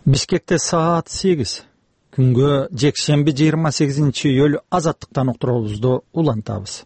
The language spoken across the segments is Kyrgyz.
Бишкекте саат 8. Күнгө жекшемби 28-июль азаттыктан уктуруубузду улантабыз.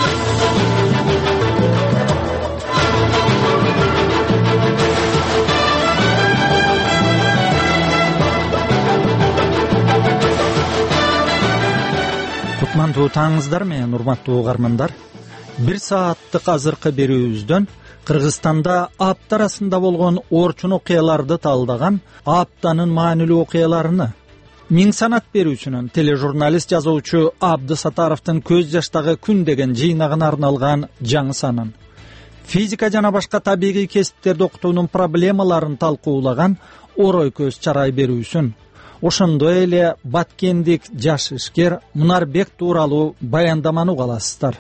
Кутмандуу таңыңыздар менен, урматтуу угармандар. 1 сааттык азыркы берүүбүздөн Кыргызстанда апта арасында болгон орчун окуяларды талдаган аптанын маанилүү окуяларыны Миң санат берүүчүнүн тележурналист жазуучу Абды Сатаровдун көз жаштагы күн деген жыйнагына арналган жаңы санын, физика жана башка табигый кесиптерди окутуунун проблемаларын талкуулаган Орой көз чарай берүүсүн, ошондой эле баткендик жаш ишкер Мунарбек тууралуу баяндаманы уга аласыздар.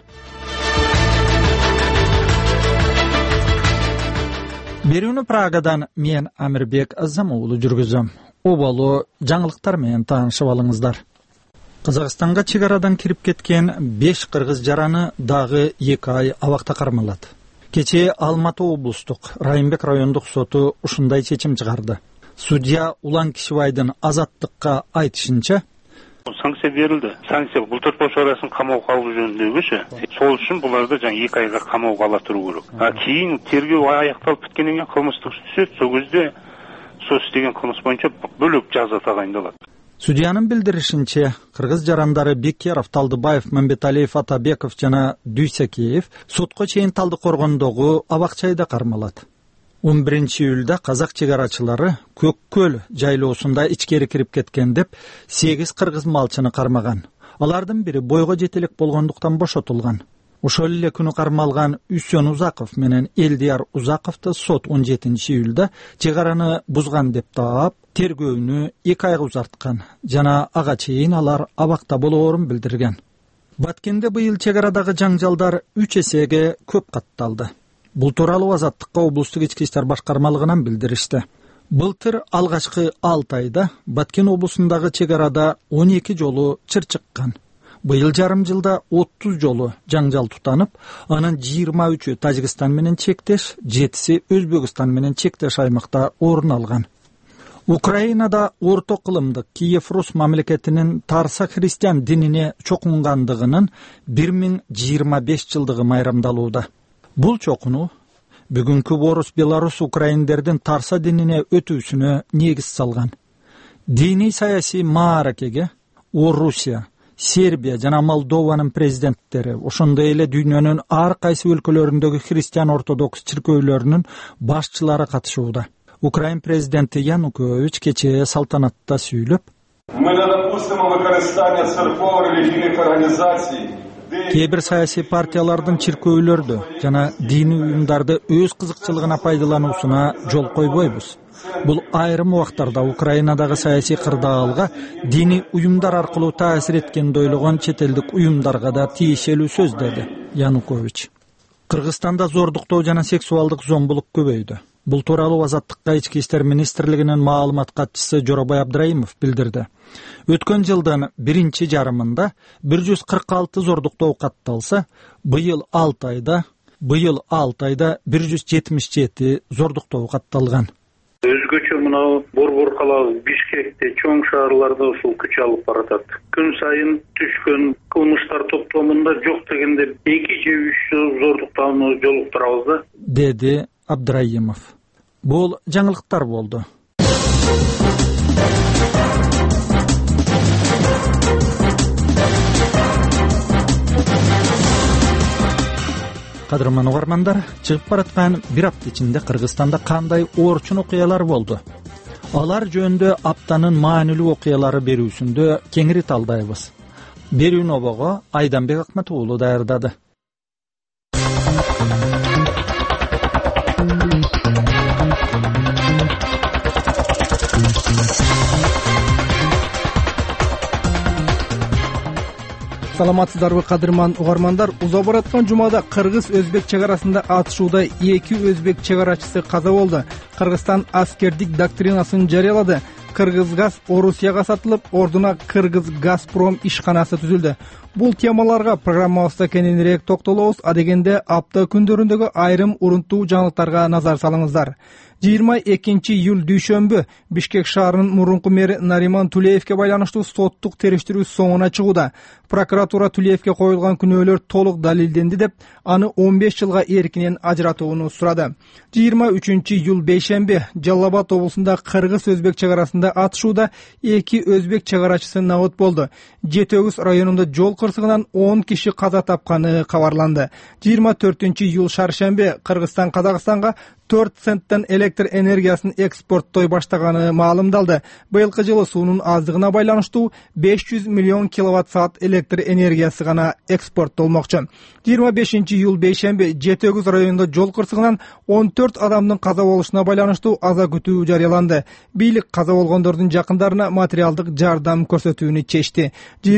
Берүүнү Прагадан мен Амирбек Азамуулу жүргүзөм. Оболу жаңылыктар менен таанышып алыңыздар. Казакстанга чек арадан кирип кеткен 5 кыргыз жараны дагы 2 ай абакта кармалат. Кечээ Алматы облустук Райымбек райондук соту ушундай чечим чыгарды. Судья Улан Кишибайдын Азаттыкка айтышынча, санкция берилди. Санкция былтыр чарасын камоого алуу жөнүндөгүчү. Сол үчүн буларды жаңы 2 айга камоого ала туруу керек. Кийин тергөө аякталып биткенден кийин кылмыштык иш түшөт. Сол кезде сот иштеген кылмыш боюнча бөлөк жаза тагайындалат. Судьянын билдиришинче, кыргыз жарандары Бекеров, Талдыбаев, Мамбеталиев, Атабеков жана Дүйсекеев сотко чейин Талдыкоргондогу абак-жайда кармалат. 11-июлда казак чегарачылары Көккөл жайлоосунда ичкери кирип кеткен деп 8 кыргыз малчыны кармаган. Алардын бири бойго жетелек болгондуктан бошотулган. Ошол эле күнү кармалган Үсөн Узаков менен Элдияр Узаковду сот 17-июлда чегараны бузган деп таап, тергөөнү 2 айга узарткан жана ага чейин алар абакта болоорун билдирген. Баткенде быйыл чегарадагы жаңжалдар 3 эсеге көп катталды. Бул тууралуу Азаттыкка облустук ички иштер башкармалыгынан билдиришти. Былтыр алгачкы 6 айда Баткен облусундагы чегарада 12 жолу чыр чыккан. Быйыл жарым жылда 30 жолу жаңжал тутанып, анын 23-ü Тажикстан менен чектеш, 7-си Өзбекстан менен чектеш аймакта орун алган. Украинада орто кылымдык Киев Рус мамлекетинин Тарса христиан динине чокунгандыгынын 1025 жылдыгы майрамдалууда. Бул чокуну бүгүнкү Орус, Беларус, украиндердин Тарса динине өтүүсүнө негиз салган. Диний саясий мааракеге Орусия, Сербия жана Молдованын президенттери, ошондой эле дүйнөнүн ар кайсы өлкөлөрүндөгү христиан ортодокс чиркөөлөрүнүн башчылары катышууда. Украин президенти Янукович кечээ салтанатта сүйлөп, "Мы не допустим выкористания церков религийных организаций". Кээ бир саясий партиялардын чиркөөлөрдү жана диний уюмдарды өз кызыкчылыгына пайдалануусуна жол койбойбуз. Бул айрым убактарда Украинадагы саясий кырдаалга диний уюмдар аркылуу таасир эткенди ойлогон чет элдик уюмдарга да тиешелүү сөз деди Янукович. Кыргызстанда зордуктоо жана сексуалдык зомбулук көбөйдү. Бул тууралуу Азаттыкка ички иштер министрлигинин маалымат катчысы Жоробай Абдраимов билдирди. Өткөн жылдын 1-чи жарымында 146 зордуктоо катталса, быйыл 6 айда 177 зордуктоо катталган. Өзгөчө мына Борбор калабы Бишкекте чоң шаарларда ушул күч алып баратат. Күн сайын түшкөн кылмыштар топтомунда жок дегенде 2 же 3 зордуктоону жолуктурабыз да, деди Абдраимов. Бул жаңылыктар болду. Кадырман угармандар, чыгып бараткан бир апта ичинде Кыргызстанда кандай орчун окуялар болду? Алар жөнүндө аптанын маанилүү окуялары берүүсүндө кеңири талдайбыз. Берүүнү обого Айданбек Акматуулу даярдады. Саламатсыздарбы кадырман угармандар? Уза бараткан жумада кыргыз-өзбек чегарасында атышууда 2 өзбек чегарачысы каза болду. Кыргызстан аскердик доктринасын жарыялады. Кыргыз газ Орусияга сатылып, ордуна Кыргыз Газпром ишканасы түзүлдү. Бул темаларга программабызда кененирээк токтолобуз. Адегенде апта күндөрүндөгү айрым урунттуу жаңылыктарга назар салыңыздар. 22 июль дүйшөмбү Бишкек шаарынын мурунку мэри Нариман Тулеевке байланыштуу соттук териштирүү соңуна чыгууда. Прокуратура Тулеевке коюлган күнөөлөр толук далилденди деп, аны 15 жылга эркинен ажыратууну сурады. 23 июль бейшемби Жалал Абад облусунда кыргыз-өзбек чек арасында атышууда 2 өзбек чек арачысы набыт болду. Жетөгүз районунда жол кырсыгынан 10 киши каза тапканы кабарланды. 24 июль шаршемби Кыргызстан Казакстанга 4 центтен электр энергиясын экспорттой баштаганы маалымдалды. Быйылкы жылы суунун аздыгына байланыштуу 500 миллион киловатт-саат электр энергиясы гана экспорттолмокчу. 25 июль бейшемби Жетөгүз районунда жол кырсыгынан 14 адамдын каза болушуна байланыштуу аза күтүү жарыяланды. Бийлик каза болгондордун жакындарына материалдык жардам көрсөтүүнү чечти.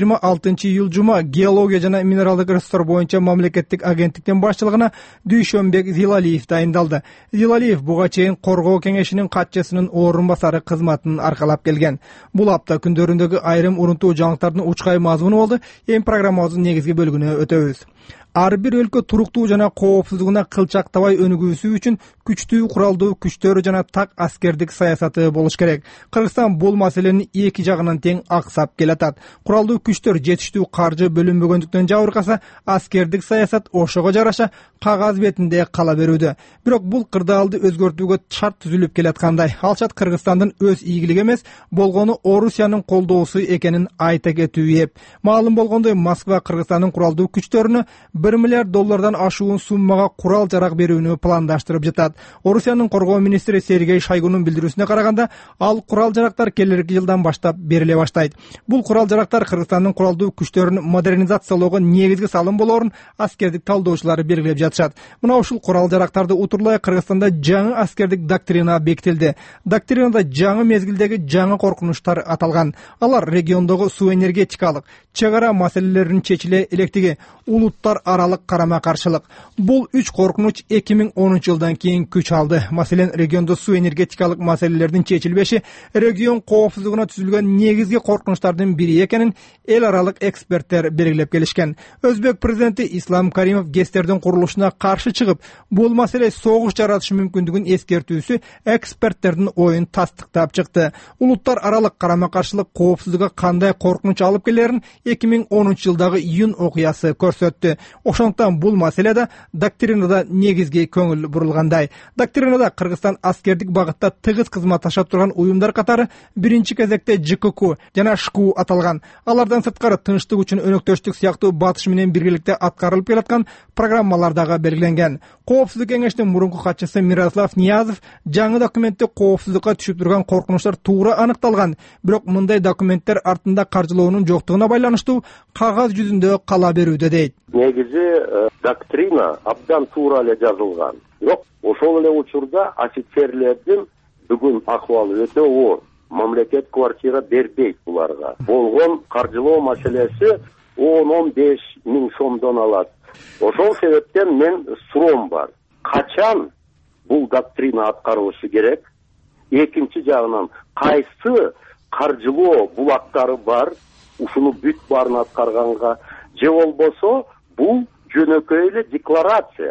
26 июль жума геология жана минералдык ресурстар боюнча мамлекеттик агенттиктин башчылыгына Дүйшөнбек Зилалиев дайындалды. Зилалиев буга чейин коргоо кеңешинин катчысынын орун басары кызматын аркалап келген. Бул апта күндөрүндөгү айрым урунттуу жаңылыктардын учкай мазмуну болду. Эми программабыздын негизги бөлүгүнө өтөбүз. Ар бир өлкө туруктуу жана коопсуздугуна кылчактабай өнүгүүсү үчүн күчтүү куралдуу күчтөр жана так аскердик саясаты болуш керек. Кыргызстан бул маселенин эки жагынан тең аксап келатат. Куралдуу күчтөр жетиштүү каржы бөлүнбөгөндүктөн жабыркаса, аскердик саясат ошого жараша кагаз бетинде кала берүүдө. Бирок бул кырдаалды өзгөртүүгө шарт түзүлүп келаткандай. Алчат Кыргызстандын өз ийгилиги эмес, болгону Орусиянын колдоосу экенин айта кетүү эп. Маалым болгондой, Москва Кыргызстандын куралдуу күчтөрүнө $1 миллиард ашуун суммага курал жарак берүүнү пландаштырып жатат. Орусиянын коргоо министри Сергей Шойгунун билдирүүсүнө караганда, ал курал жарактар келерки жылдан баштап бериле баштайт. Бул курал жарактар Кыргызстандын куралдуу күчтөрүн модернизациялоого негизги салым болоорун аскердик талдоочулар белгилеп жатышат. Мына ушул курал жарактарды утурлай Кыргызстанда жаңы аскердик доктрина бекитилди. Доктринада жаңы мезгилдеги жаңы коркунучтар аталган. Алар региондогу суу энергетикалык, чек ара маселелеринин чечиле электиги, улуттар аралык карама-каршылык. Бул 3 коркунуч 2010 жылдан кийин күч алды. Маселен, региондо суу энергетикалык маселелердин чечилбеши регион коопсуздугуна түзүлгөн негизги коркунучтардын бири экенин эл аралык эксперттер белгилеп келишкен. Өзбек президенти Ислам Каримов ГЭСтердин курулушуна каршы чыгып, бул маселе согуш жаратышы мүмкүндүгүн эскертүүсү эксперттердин оюн тастыктап чыкты. Улуттар аралык карама-каршылык коопсуздукка кандай коркунуч алып келерин 2010 жылдагы июнь окуясы көрсөттү. Ошондуктан бул маселеде доктринада негизги көңүл бурулгандай. Доктринада Кыргызстан аскердик багытта тыгыз кызматташып турган уюмдар катары биринчи кезекте ЖКК жана ШКУ аталган. Алардан сырткары тынчтык үчүн өнөктөштүк сыяктуу батыш менен биргеликте аткарылып келаткан программалар дагы белгиленген. Коопсуздук кеңештин мурунку катчысы Мирослав Ниязов жаңы документте коопсуздукка түшүп турган коркунучтар туура аныкталган, бирок мындай документтер артында каржылоонун жоктугуна байланыштуу кагаз жүзүндө кала берүүдө дейт. Негизи доктрина абдан туура эле жазылган. Бирок ошол эле учурда офицерлердин бүгүн акыбалы өтө оор. Мамлекет квартира бербейт буларга. Болгон каржылоо маселеси 10-15 миң сомдон алат. Ошол себептен мен суроом бар. Качан бул доктрина аткарылышы керек? Экинчи жагынан кайсы каржылоо булактары бар? Ушуну бүт баарын аткарганга же болбосо бул жөнөкөй эле декларация.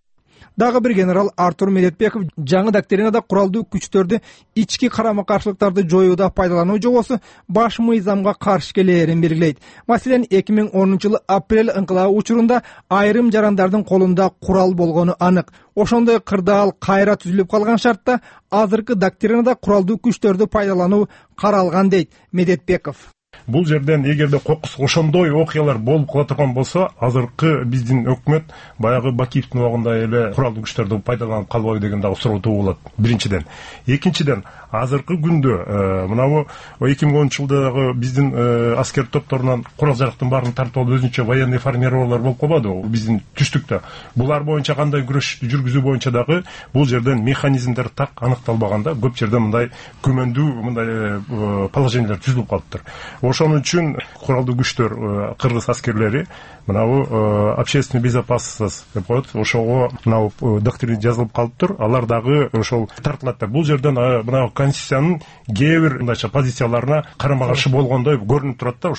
Дагы бир генерал Артур Медетбеков жаңы доктринада куралдуу күчтөрдү ички карама-каршылыктарды жоюуда пайдалануу жобосу баш мыйзамга каршы келээрин белгилейт. Маселен, 2010 жылы апрель ыңкылабы учурунда айрым жарандардын колунда курал болгону анык. Ошондой кырдаал кайра түзүлүп калган шартта азыркы доктринада куралдуу күчтөрдү пайдалануу каралган дейт Медетбеков. Бул жерден эгерде ошондой окуялар болуп кала турган болсо, азыркы биздин өкмөт баягы Бакиевдин убагында эле куралдуу күчтөрдү пайдаланып калбайбы деген дагы суроо туулат. Биринчиден. Экинчиден, азыркы күндө мынабу 2010 жылдагы биздин аскер топторунан курал жарактын баарын тартып алып өзүнчө военный формировалар болуп калбадыбы биздин түштүктө. Булар боюнча кандай күрөш жүргүзүү боюнча дагы бул жерден механизмдер так аныкталбаганда көп жерде мындай күмөндүү мындай положениялар түзүлүп калыптыр. Ошон үчүн куралдуу күчтөр кыргыз аскерлери мынабу общественный безопасность деп коет, ошого мынабу доктрина жазылып калыптыр. Алар дагы ошол тартылат. Бул жерден мынабу конституциянын кээ бир мындайча позицияларына карама каршы болгондой көрүнүп турат да.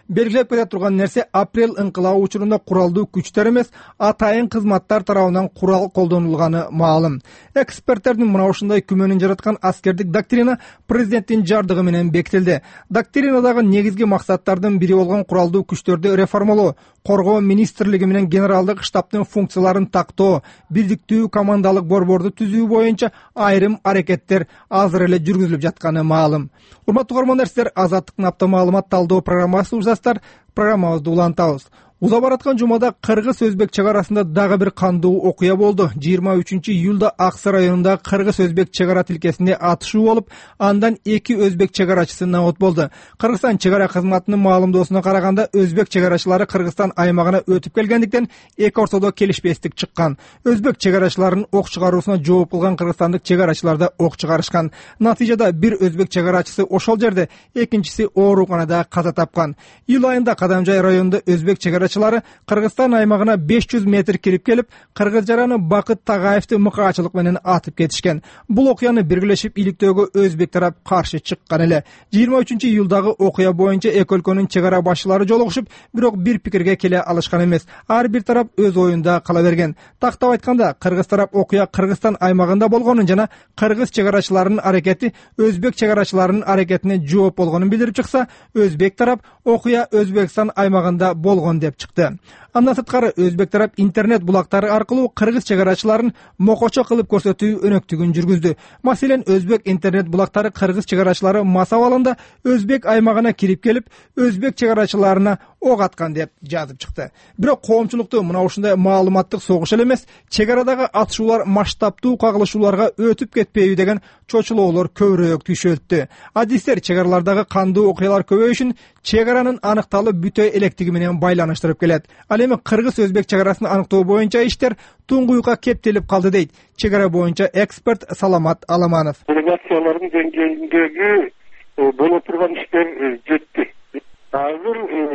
белгилеп кете турган нерсе апрель ыңкылабы учурунда куралдуу күчтөр эмес, атайын кызматтар тарабынан курал колдонулганы маалым. Эксперттердин мына ушундай күмөнүн жараткан аскердик доктрина президенттин жардыгы менен бекитилди. Доктринадагы негизги максаттардын бири болгон куралдуу күчтөрдү реформалоо, коргоо министрлиги менен генералдык штабтын функцияларын тактоо, бирдиктүү командалык борборду түзүү боюнча айрым аракеттер азыр эле жүргүзүлүп жатканы маалым. Урматтуу көрөрмандар, сиздер Азаттыктын апта маалымат талдоо программасын угасыздар. Программабызды улантабыз. Уза бараткан жумада кыргыз-өзбек чек арасында дагы бир кандуу окуя болду. 23-июлда Аксы районунда кыргыз-өзбек чек ара тилкесинде атышуу болуп, андан 2 өзбек чек арачысы набат болду. Кыргызстан чек ара кызматынын маалымдоосуна караганда, өзбек чек арачылары Кыргызстан аймагына өтүп келгендиктен эки ортодо келишпестик чыккан. Өзбек чек арачыларынын ок чыгаруусуна жооп кылган кыргызстандык чек арачылар да ок чыгарышкан. Натыйжада бир өзбек чек арачысы ошол жерде, экинчиси ооруканада каза тапкан. Июль айында Кадамжай районунда өзбек чек Кыргызстан аймагына 500 метр кирип келип, кыргыз жараны Бакыт Тагаевди мыкаачылык менен атып кетишкен. Бул окуяны биргелешип иликтөөгө өзбек тарап каршы чыккан эле. 23-июлдагы окуя боюнча эки өлкөнүн чек ара башчылары жолугушуп, бирок бир пикирге келе алышкан эмес. Ар бир тарап өз оюнда кала берген. Тактап айтканда, кыргыз тарап окуя Кыргызстан аймагында болгонун жана кыргыз чек арачыларынын аракети өзбек чек арачыларынын аракетине жооп болгонун билдирип чыкса, өзбек тарап окуя Өзбекстан аймагында болгон деп чыкты. Андан сырткары өзбек тарап интернет булактары аркылуу кыргыз чек арачыларын мокочо кылып көрсөтүү өнөктүгүн жүргүздү. Маселен, өзбек интернет булактары кыргыз чек арачылары мас абалында өзбек аймагына кирип келип, өзбек чек арачыларына ок аткан деп жазып чыкты. Бирок коомчулукту мына ушундай маалыматтык согуш эле эмес, чек арадагы атышуулар масштабтуу кагылышууларга өтүп кетпейби деген чочулоолор көбүрөөк түшөлттү. Адистер чек аралардагы кандуу окуялар көбөйүшүн чек аранын аныкталып бүтөй электиги менен байланыштырып келет. Ал эми кыргыз-өзбек чек арасын аныктоо боюнча иштер туңгуюкка кептелип калды дейт чек ара боюнча эксперт Саламат Аламанов. Делегациялардын деңгээлиндеги боло турган иштер жетти. Азыр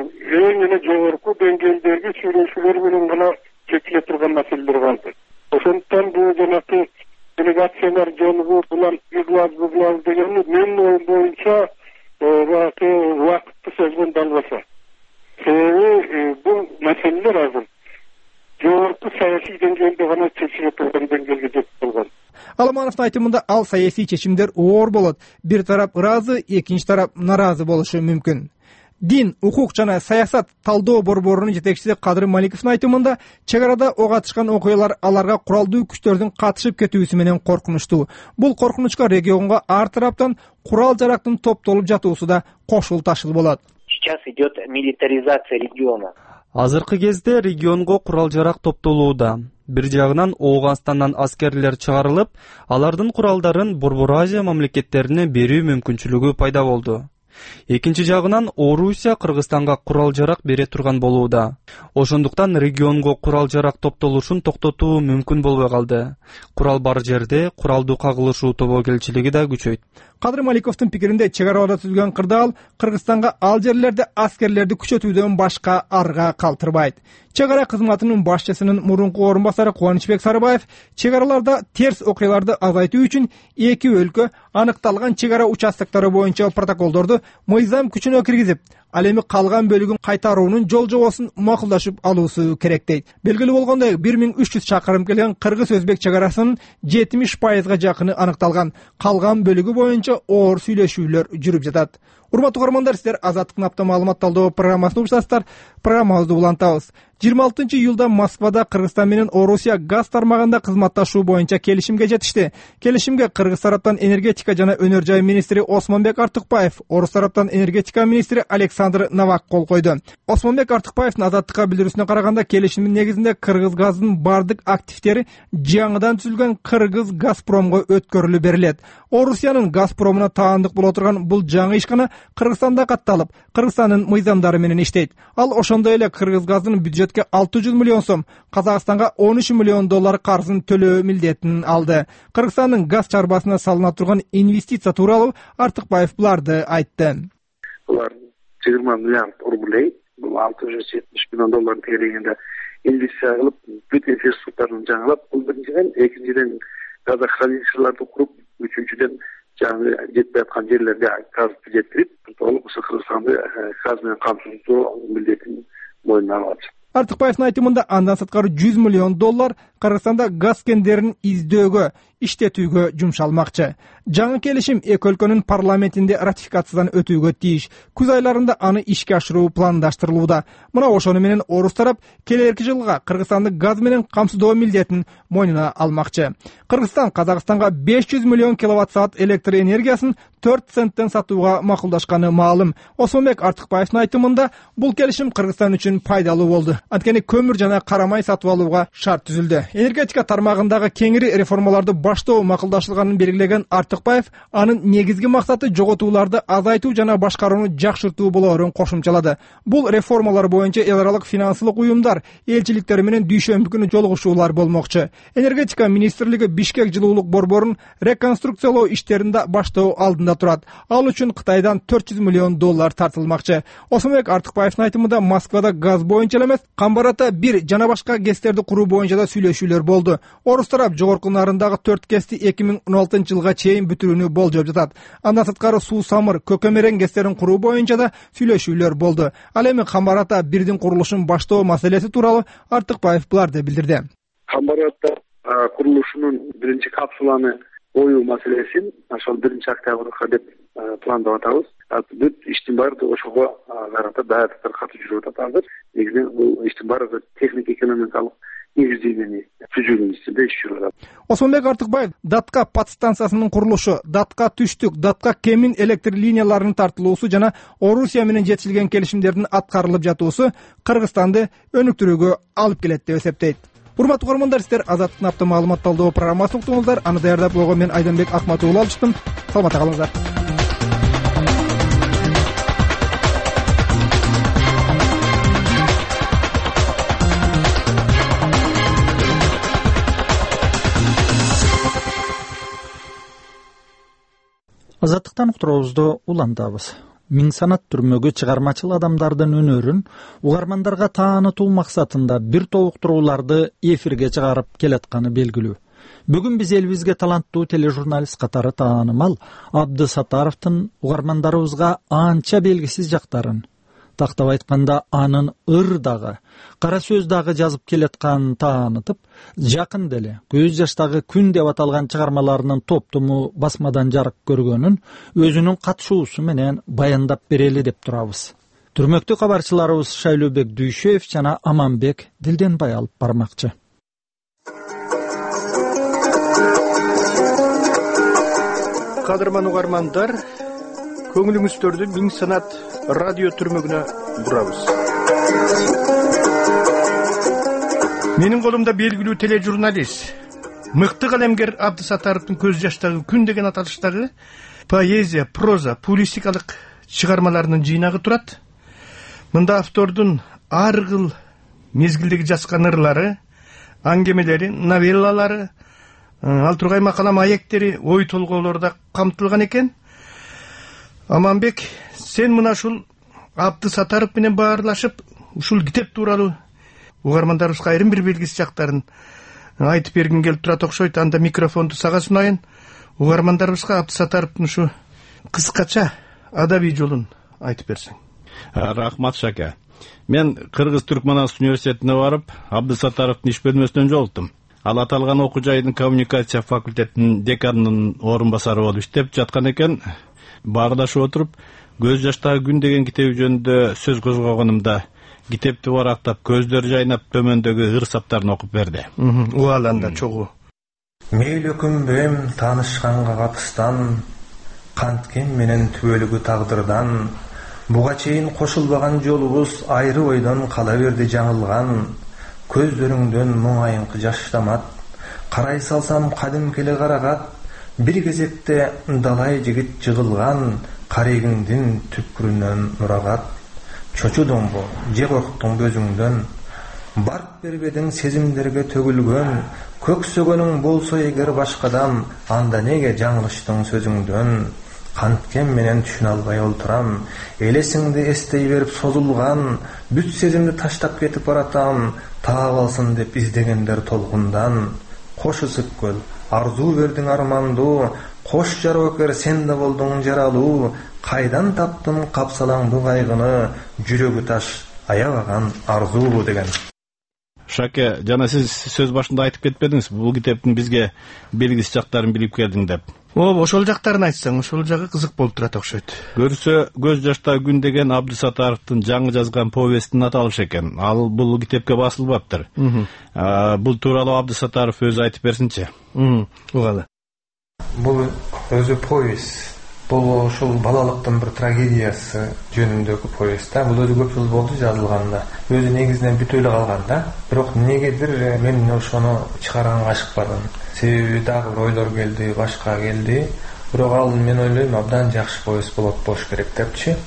эң эле жогорку деңгээлдеги сүйлөшүүлөр менен гана чечиле турган маселелер калды. Ошондуктан бул жанагы делегациялар жолугу булар ыглаз дегени менин оюм боюнча убакытты созгон далбаса. Себеби бул маселелер азыр жогорку саясий деңгээлде гана чечиле турган деңгээлге жетип калган. Аламановдун айтымында ал саясий чечимдер оор болот. Бир тарап ыраазы, экинчи тарап наразы болушу мүмкүн. Дин, укук жана саясат талдоо борборунун жетекчиси Кадыр Маликовдун айтымында, чек арада ок атышкан окуялар аларга куралдуу күчтөрдүн катышып кетүүсү менен коркунучтуу. Бул коркунучка регионго ар тараптан курал жарактын топтолуп жатуусу да кошул ташыл болот. Сейчас идет милитаризация региона. Азыркы кезде регионго курал жарак топтолууда. Бир жагынан Ооганстандан аскерлер чыгарылып, алардын куралдарын Борбор Азия мамлекеттерине берүү мүмкүнчүлүгү пайда болду. Экинчи жагынан Орусия Кыргызстанга курал жарак бере турган болууда. Ошондуктан регионго курал жарак топтолушун токтотуу мүмкүн болбой калды. Курал бар жерде куралдуу кагылышуу тобокелчилиги да күчөйт. Кадыр Маликовдун пикиринде, чек араларда түзүлгөн кырдаал Кыргызстанга ал жерлерде аскерлерди күчөтүүдөн башка арга калтырбайт. Чек ара кызматынын башчысынын мурунку орун басары Кубанычбек Сарыбаев чек араларда терс окуяларды азайтуу үчүн эки өлкө аныкталган чек ара участоктору боюнча протоколдорду мыйзам күчүнө киргизип, ал эми калган бөлүгүн кайтаруунун жол жобосун макулдашып алуусу керек дейт. Белгилүү болгондой, 1300 чакырым келген кыргыз-өзбек чек арасынын 70% жакыны аныкталган. Калган бөлүгү боюнча оор сүйлөшүүлөр жүрүп жатат. Урматтуу көрөрмандар, сиздер Азаттыктын апта маалымат талдоо программасын угушасыздар. Программабызды улантабыз. 26-июлда Москвада Кыргызстан менен Орусия газ тармагында кызматташуу боюнча келишимге жетишти. Келишимге кыргыз тараптан энергетика жана өнөр жай министри Осмонбек Артыкбаев, орус тараптан энергетика министри Александр Новак кол койду. Осмонбек Артыкбаевдин Азаттыкка билдирүүсүнө караганда, келишимдин негизинде кыргыз газынын бардык активтери жаңыдан түзүлгөн кыргыз Газпромго өткөрүлүп берилет. Орусиянын Газпромуна таандык боло турган бул жаңы ишкана Кыргызстанда катталып, Кыргызстандын мыйзамдары менен иштейт. Ал ошондой эле кыргыз газынын бюджетке 600 миллион сом, Казакстанга 13 миллион доллар карызын төлөө милдетин алды. Кыргызстандын газ чарбасына салына турган инвестиция тууралуу Артыкбаев буларды айтты. Булар 20 миллиард рублей, бул 670 миллион доллар тереңинде инвестиция кылып, бүт инфраструктураны жаңылап, бул биринчиден, экинчиден газохранилищелерди куруп, үчүнчүдөн жаңы жетпей аткан жерлерге газды жеткирип толук Кыргызстанды газ менен камтуудуу милдетин мойнуна алат. Артыкбаевдин айтымында андан сырткары $100 миллион Кыргызстанда газ кендерин издөөгө, иштетүүгө жумшалмакчы. Жаңы келишим эки өлкөнүн парламентинде ратификациядан өтүүгө тийиш. Күз айларында аны ишке ашыруу пландаштырылууда. Мына ошону менен орус тарап келерки жылга Кыргызстанды газ менен камсыздоо милдетин мойнуна алмакчы. Кыргызстан Казакстанга 500 миллион киловатт-саат электр энергиясын 4 центтен сатууга макулдашканы маалым. Осмонбек Артыкбаевдин айтымында бул келишим Кыргызстан үчүн пайдалуу болду. Анткени көмүр жана кара май сатып алууга шарт түзүлдү. Энергетика тармагындагы кеңири реформаларды баштоо макулдашылганын белгилеген Артыкбаев анын негизги максаты жоготууларды азайтуу жана башкарууну жакшыртуу болоорун кошумчалады. Бул реформалар боюнча эл аралык финансылык уюмдар, элчиликтер менен дүйшөмбү күнү жолугушуулар болмокчу. Энергетика министрлиги Бишкек жылуулук борборун реконструкциялоо иштеринде баштоо алдында турат. Ал үчүн Кытайдан $400 миллион тартылмакчы. Осмонбек Артыкбаевдин айтымында Москвада газ боюнча эмес, Камбарата 1 жана башка ГЭСтерди куруу боюнча да сүйлөшүүлөр болду. Орус тарап жогорку нарындагы 4 ГЭСти 2016 жылга чейин бүтүрүүнү болжоп жатат. Андан сырткары Суу Самыр, Көкөмерең ГЭСтерин куруу боюнча да сүйлөшүүлөр болду. Ал эми Камбарата 1дин курулушун баштоо маселеси тууралуу Артыкбаев буларды билдирди. Камбарата курулушунун биринчи капсуланы коюу маселесин ошол 1-октябрга деп пландап атабыз. Бүт иштин баары ошого карата даярдыктар катуу жүрүп атат азыр. Негизинен бул иштин баары техник экономикалык негиздемени түзүүнүн үстүндө иш жүрүп атат. Осмонбек Артыкбаев Датка подстанциясынын курулушу, Датка түштүк, Датка кемин электр линияларынын тартылуусу жана Орусия менен жетишилген келишимдердин аткарылып жатуусу Кыргызстанды өнүктүрүүгө алып келет деп эсептейт. Урматтуу көрөрмандар, сиздер Азаттыктын апта маалымат талдоо программасын уктуңуздар. Аны даярдап койгон мен Айданбек Акмат уулу алыштым. Саламатта калыңыздар. Азаттыктан уктуруубузду улантабыз. Миң санат түрмөгө чыгармачыл адамдардын өнөрүн угармандарга таанытуу максатында бир топ уктурууларды эфирге чыгарып келатканы белгилүү. Бүгүн биз элибизге таланттуу тележурналист катары таанымал Абдысатаровдун угармандарыбызга анча белгисиз жактарын, тактап айтканда анын ыр дагы, кара сөз дагы жазып келатканын таанытып, жакын деле көз жаштагы күн деп аталган чыгармаларынын топтому басмадан жарык көргөнүн өзүнүн катышуусу менен баяндап берели деп турабыз. Түрмөктүү кабарчыларыбыз Шайлообек Дүйшөев жана Аманбек Дилденбай алып бармакчы. Кадырман угармандар, көңүлүңүздөрдү Миң санат радио түрмөгүнө бурабыз. Менин колумда белгилүү тележурналист, мыкты калемгер Абдысатаровдун көз жаштагы күн деген аталыштагы поэзия, проза, публистикалык чыгармаларынын жыйнагы турат. Мында автордун ар кыл мезгилдеги жазган ырлары, аңгемелери, новеллалары, ал тургай макала маектери, ой толгоолору да камтылган экен. Аманбек, сен мына ушул Абдысатаров менен баарлашып, ушул китеп тууралуу угармандарыбызга айрым бир белгисиз жактарын айтып бергиң келип турат окшойт. Анда микрофонду сага сунайын. Угармандарыбызга Абдысатаровдун ушу кыскача адабий жолун айтып берсең. Рахмат Шаке. Мен Кыргыз-Түркманстан университетине барып, Абдысатаровдун иш бөлмөсүнөн жолуктум. Ал аталган окуу жайдын коммуникация факультетинин деканынын орун басары болуп иштеп жаткан экен. Баарлашып отуруп, көз жаштагы күн деген китеби жөнүндө сөз козгогонумда китепти барактап, көздөр жайнап төмөндөгү ыр саптарын окуп берди. Уаланда чогуу. Мейлі күнбем танышқанға қапыстан, қанткен менен түбөлүгү тағдырдан, буга чейин кошулбаган жолубуз айры ойдон кала берди жаңылган, көздөрүңдөн муңайыңкы жаштамат, карай салсам кадимкеле карагат, бир кезекте далай жигит жыгылган, карегиңдин түпкүрүнөн нурагат, чочудуңбу же корктуң көзүңдөн, барк бербедиң сезимдерге төгүлгөн, көксөгөнүң болсо эгер башкадан, анда неге жаңылыштың сөзүңдөн, канткен менен түшүнө албай олтурам, элесиңди эстей берип созулган, бүт сезимди таштап кетип баратам, таап алсын деп издегендер толкундан, кош ысык көл, арзуу бердиң армандуу, Koş Jaröker sen de boldun jaralуу, kaydan taptın kapsalaңды kaygını, жүрөгү таш аябаган арзуу деген. Шаке, жана сиз сөз башында айтып кетпедиңиз, бул китептин бизге белгисиз жактарын билип келдиң деп. Ошол жактарын айтсаң, ошол жагы кызык болуп турат окшойт. Көрсө, көз жашта күн деген Абдысатаровдун жаңы жазган повестин аталышы экен. Ал бул китепке басылбаптыр. Бул тууралуу Абдысатаров өзү айтып берсинчи. Угалы. Бул өзү повесть. Бул ошол балалыктын бир трагедиясы жөнүндөгү повесть. Бул өзү көп жыл болду жазылганда. Өзү негизинен бүтө эле калган да. Бирок негедир мен ошону чыгарганга ашыкпадым. Себеби дагы бир ойлор келди, башка келди. Бирок ал мен ойлойм абдан жакшы повесть болуш керек депчи.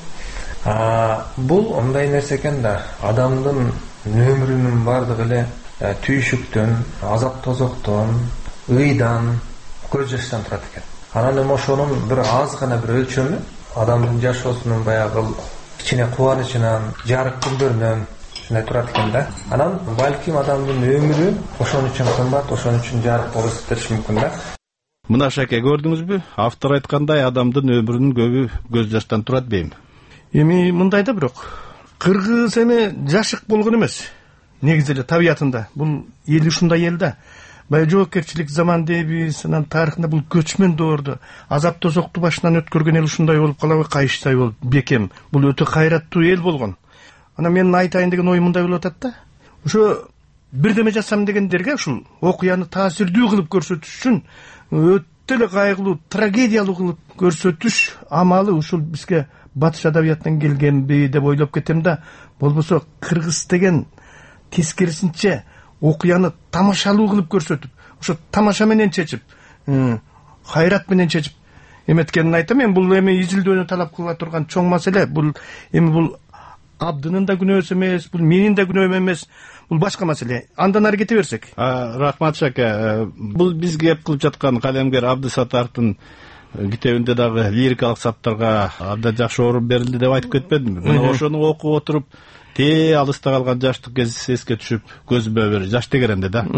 Бул мындай нерсе экен да, адамдын өмүрүнүн бардыгы эле түйшүктөн, азап тозоктон, ыйдан, көз жаштан турат экен. Анан эми ошонун бир аз гана бир өлчөмү адамдын жашоосунун баягы ичине кубанычынан, жарык күндөрүнөн ушундай турат экен да. Анан балким адамдын өмүрү ошон үчүн кымбат, ошон үчүн жарык болуп кетиши мүмкүн да. Мына Шаке, көрдүңүзбү? Автор айткандай адамдын өмүрүнүн көбү көз жаштан турат дейм. Эми мындай да бирок кыргыз эми жашык болгон эмес. Негизи эле табиятында бул эл ушундай эл да. Баягы жоопкерчилик заман дейбиз, анан тарыхында бул көчмөн доорду азап тозокту башынан өткөргөн эл ушундай болуп калабы, кайыштай болуп, бекем. Бул өтө кайраттуу эл болгон. Анан менин айтайын деген ой мындай болуп атат да. Ошо бирдеме жасам дегендерге ушул окуяны таасирдүү кылып көрсөтүш үчүн өтө эле кайгылуу, трагедиялуу кылып көрсөтүш амалы ушул бизге батыш адабиятынан келгенби деп ойлоп кетем да. Болбосо кыргыз деген тескерисинче окуяны тамашалуу кылып көрсөтүп, ошо тамаша менен чечип, кайрат менен чечип эметкенин айтам. Мен бул эми изилдөөнү талап кыла турган чоң маселе. Бул эми бул Абдынын да күнөөсү эмес, бул менин да күнөөм эмес. Бул башка маселе. Андан ары кете берсек. Рахмат Шаке. Бул бизге кеп кылып жаткан калемгер Абдысатаровдун китебинде дагы лирикалык саптарга абдан жакшы орун берилди деп айтып кетпедимби? Мына ошону окуп отуруп, алыста калган жаштык кез эске түшүп, көзүмө бир жаш тегеренди да.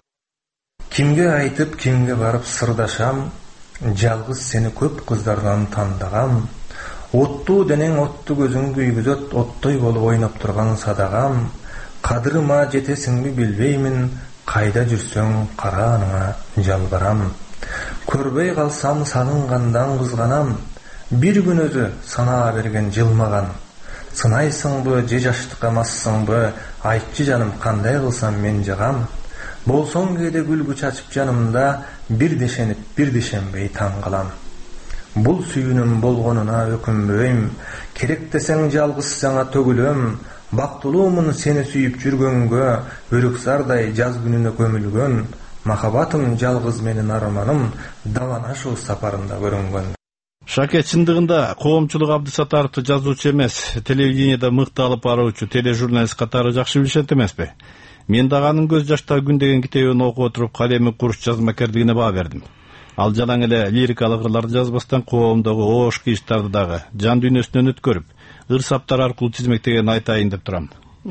Кимге айтып, кимге барып сырдашам, жалгыз сени көп кыздардан тандагам. Оттуу денең отту көзүң күйгүзөт, оттой болуп ойноп турган садагам. Кадырыма жетесиңби билбеймин, кайда жүрсөң карааныңа жалбарам. Көрбөй калсам сагынгандан кызганам, бир күн өзү санаа берген жылмаган. Сынайсыңбы, же жаштыкка массыңбы, айтчы жаным кандай кылсам мен жагам. Болсоң кээде күлгү чачып жанымда, бир дешенип, бир дешенбей таң калам. Бул сүйүүнүм болгонуна өкүнбөйм, керек десең жалгыз саңа төгүлөм. Бактылуумун сени сүйүп жүргөнгө, өрүксардай жаз күнүнө көмүлгөн. Махабатым жалгыз менин арманым, даванашуу сапарында көрүнгөн. Шаке, чындыгында коомчулук Абдысатаровду жазуучу эмес, телевидениеде мыкты алып баруучу тележурналист катары жакшы билишет эмеспи? Мен дагы анын көз жашта күн деген китебин окуп отуруп калеми куруш жазмакерлигине баа бердим. Ал жалаң эле лирикалык ырларды жазбастан коомдогу оош кыйыштарды дагы жан дүйнөсүнөн өткөрүп, ыр саптар аркылуу чизмектегенин айтайын деп турам.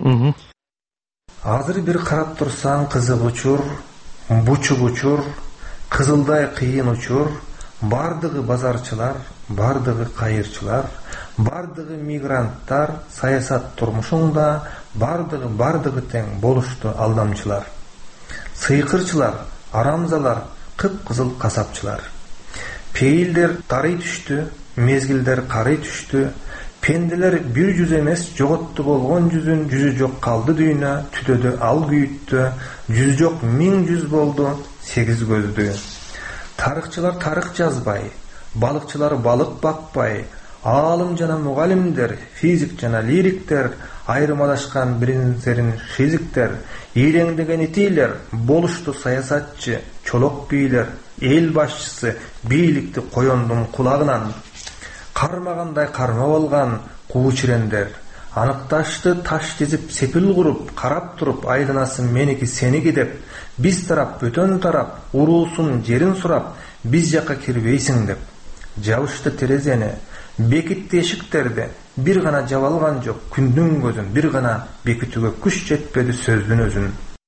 Азыр бир карап турсаң кызык учур, бучук учур, кызылдай кыйын учур. Бардыгы базарчылар, бардыгы кайырчылар, бардыгы мигранттар, саясат турмушуңда, бардыгы тең болушту алдамчылар. Сыйкырчылар, арамзалар, кып-кызыл касапчылар. Пейилдер тарый түштү, мезгилдер карый түштү. Пенделер бир жүз эмес, жоготту болгон жүзүн, жүзү жок калды дүйнө, түтөдү ал күйүттү, жүз жок 1000 болду, 8 көздү. Тарыхчылар тарых жазбай, балыкчылар балык бакпай, аалым жана мугалимдер, физик жана лириктер, айырмалашкан бирин-серин шизиктер, ийреңдеген итилер, болушту саясатчы, чолок бийлер, эл башчысы, бийликти коёндун кулагынан. Кармагандай карма болгон куучирендер, аныкташты таш тизип сепил куруп, карап туруп, айланасы меники сеники деп, биз тарап бөтөн тарап, уруусун жерин сурап, биз жакка кирбейсиң деп. Жабышты терезени, бекитти эшиктерди, бир гана жаба алган жок күндүн көзүн, бир гана бекитүүгө күч жетпеди сөздүн өзүн.